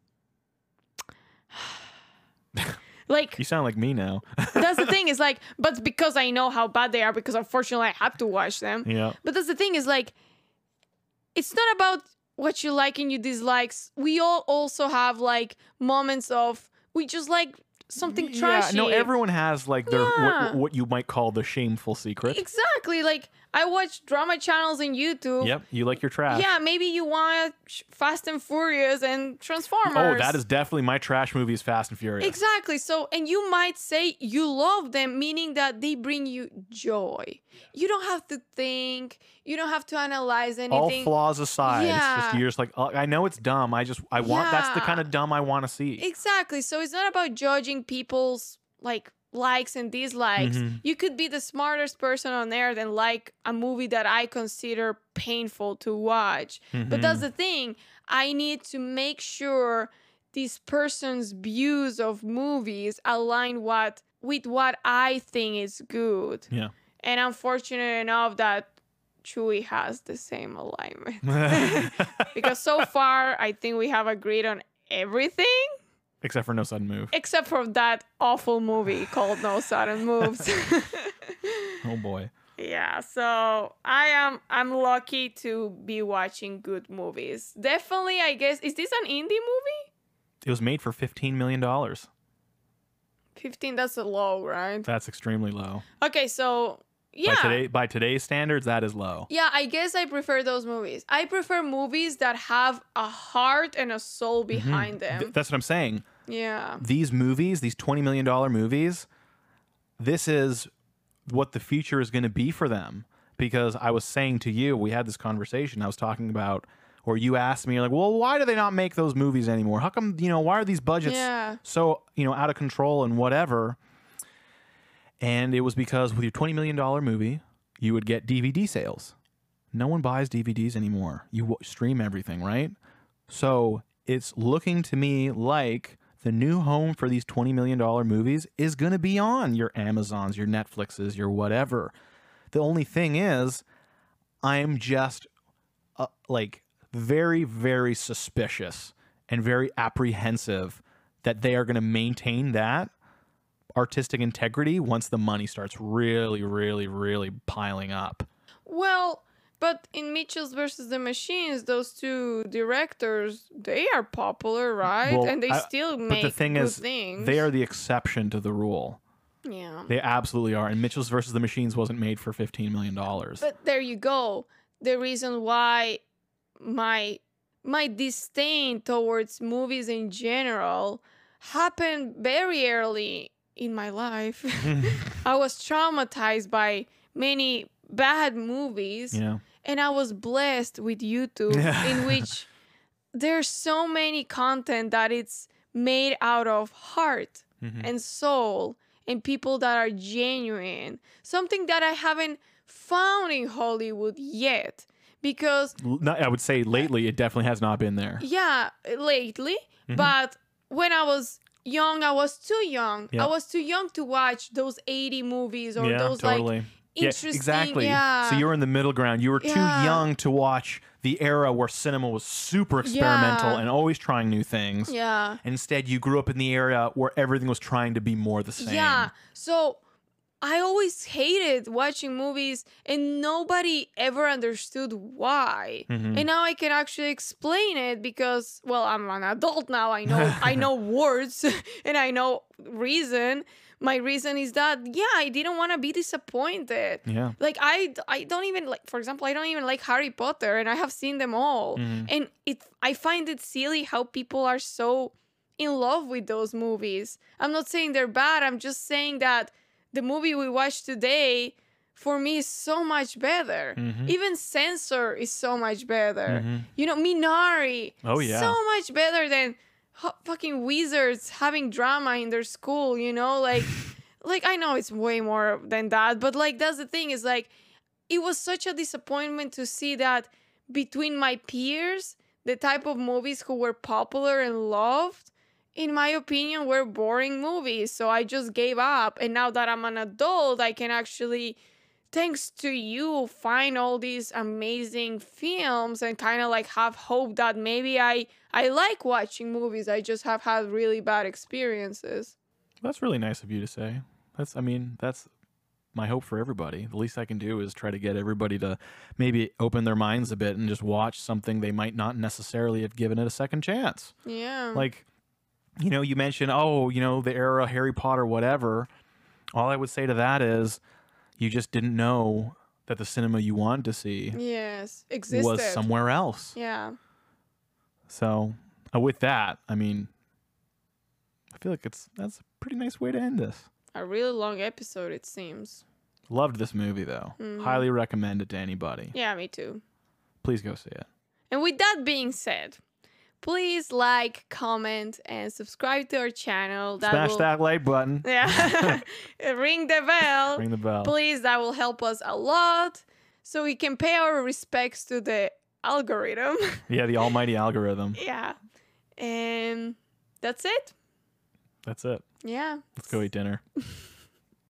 Like, You sound like me now. that's the thing is like, but because I know how bad they are, because unfortunately I have to watch them. Yeah. But that's the thing is like, it's not about what you like and you dislikes. We all also have like moments of we just like something trashy. Yeah, no, everyone has like their Yeah. what, what you might call the shameful secret. Exactly. Like I watch drama channels on YouTube. Yep, you like your trash. Yeah, maybe you want Fast and Furious and Transformers. Oh, that is definitely my trash movie is Fast and Furious. Exactly. So, and you might say you love them, meaning that they bring you joy. You don't have to think. You don't have to analyze All anything. flaws aside, it's Yeah. just you're just like, oh, I know it's dumb. I just I want that's the Yeah. kind of dumb I want to see. Exactly. So it's not about judging people's like likes and dislikes. Mhm. You could be the smartest person on earth and like a movie that I consider painful to watch. But that's Mhm. the thing. I need to make sure this person's views of movies align what with what I think is good. Yeah. And I'm fortunate enough that Chewy has the same alignment. Because so far I think we have agreed on everything. Except for No Sudden Move. Except for that awful movie called No Sudden Moves. Oh boy. Yeah, so I am I'm lucky to be watching good movies. Definitely, I guess. Is this an indie movie? It was made for fifteen million dollars. fifteen, that's a low, right? That's extremely low. Okay, so yeah. By today by today's standards, that is low. Yeah, I guess I prefer those movies. I prefer movies that have a heart and a soul behind them. Th- that's what I'm saying. Yeah. These movies, these twenty million dollars movies, this is what the future is going to be for them. Because I was saying to you, we had this conversation. I was talking about, or you asked me, you're like, well, why do they not make those movies anymore? How come, you know, why are these budgets Yeah. so, you know, out of control and whatever? And it was because with your twenty million dollars movie, you would get D V D sales. No one buys D V Ds anymore. You w- stream everything, right? So it's looking to me like the new home for these twenty million dollars movies is going to be on your Amazons, your Netflixes, your whatever. The only thing is, I am just uh, like very, very suspicious and very apprehensive that they are going to maintain that artistic integrity once the money starts really, really, really piling up. Well, but in Mitchell's versus the Machines, those two directors, they are popular, right? Well, and they I- still But make the thing good is, things. they are the exception to the rule. Yeah. They absolutely are. And Mitchell's versus the Machines wasn't made for fifteen million dollars. But there you go. The reason why my my disdain towards movies in general happened very early in my life. I was traumatized by many bad movies, Yeah. and I was blessed with YouTube in which there's so many content that it's made out of heart Mhm. and soul and people that are genuine. Something that I haven't found in Hollywood yet. Because, L- not- I would say lately, it definitely has not been there. yeah, lately, Mhm. but when I was young, I was too young. Yeah. I was too young to watch those eighty movies or Yeah, those totally. like Yeah, interesting. exactly. Yeah. So you were in the middle ground. You were too Yeah. young to watch the era where cinema was super experimental Yeah. and always trying new things. Yeah. And instead, you grew up in the era where everything was trying to be more the same. Yeah. So I always hated watching movies and nobody ever understood why. Mhm. And now I can actually explain it because, well, I'm an adult now. I know I know words and I know reason. My reason is that, yeah, I didn't want to be disappointed. Yeah. Like I, I don't even like, for example, I don't even like Harry Potter, and I have seen them all. Mhm. And it, I find it silly how people are so in love with those movies. I'm not saying they're bad. I'm just saying that the movie we watched today, for me, is so much better. Mhm. Even Censor is so much better. Mhm. You know, Minari. Oh, yeah. So much better than ho- fucking wizards having drama in their school. You know, like, like I know it's way more than that, but like that's the thing is like, it was such a disappointment to see that between my peers, the type of movies who were popular and loved, in my opinion, were boring movies. So I just gave up. And now that I'm an adult, I can actually, thanks to you, find all these amazing films and kind of like have hope that maybe I I like watching movies. I just have had really bad experiences. That's really nice of you to say. That's, I mean, that's my hope for everybody. The least I can do is try to get everybody to maybe open their minds a bit and just watch something they might not necessarily have given it a second chance. Yeah. Like, you know, you mentioned, oh, you know, the era, Harry Potter, whatever. All I would say to that is you just didn't know that the cinema you wanted to see yes, existed. was somewhere else. Yeah. So uh, with that, I mean, I feel like it's that's a pretty nice way to end this. A really long episode, it seems. Loved this movie, though. Mhm. Highly recommend it to anybody. Yeah, me too. Please go see it. And with that being said, please like, comment, and subscribe to our channel. That Smash will, that like button. Yeah. Ring the bell. Ring the bell. Please, that will help us a lot so we can pay our respects to the algorithm. Yeah, the almighty algorithm. Yeah. And that's it. That's it. Yeah. Let's go eat dinner.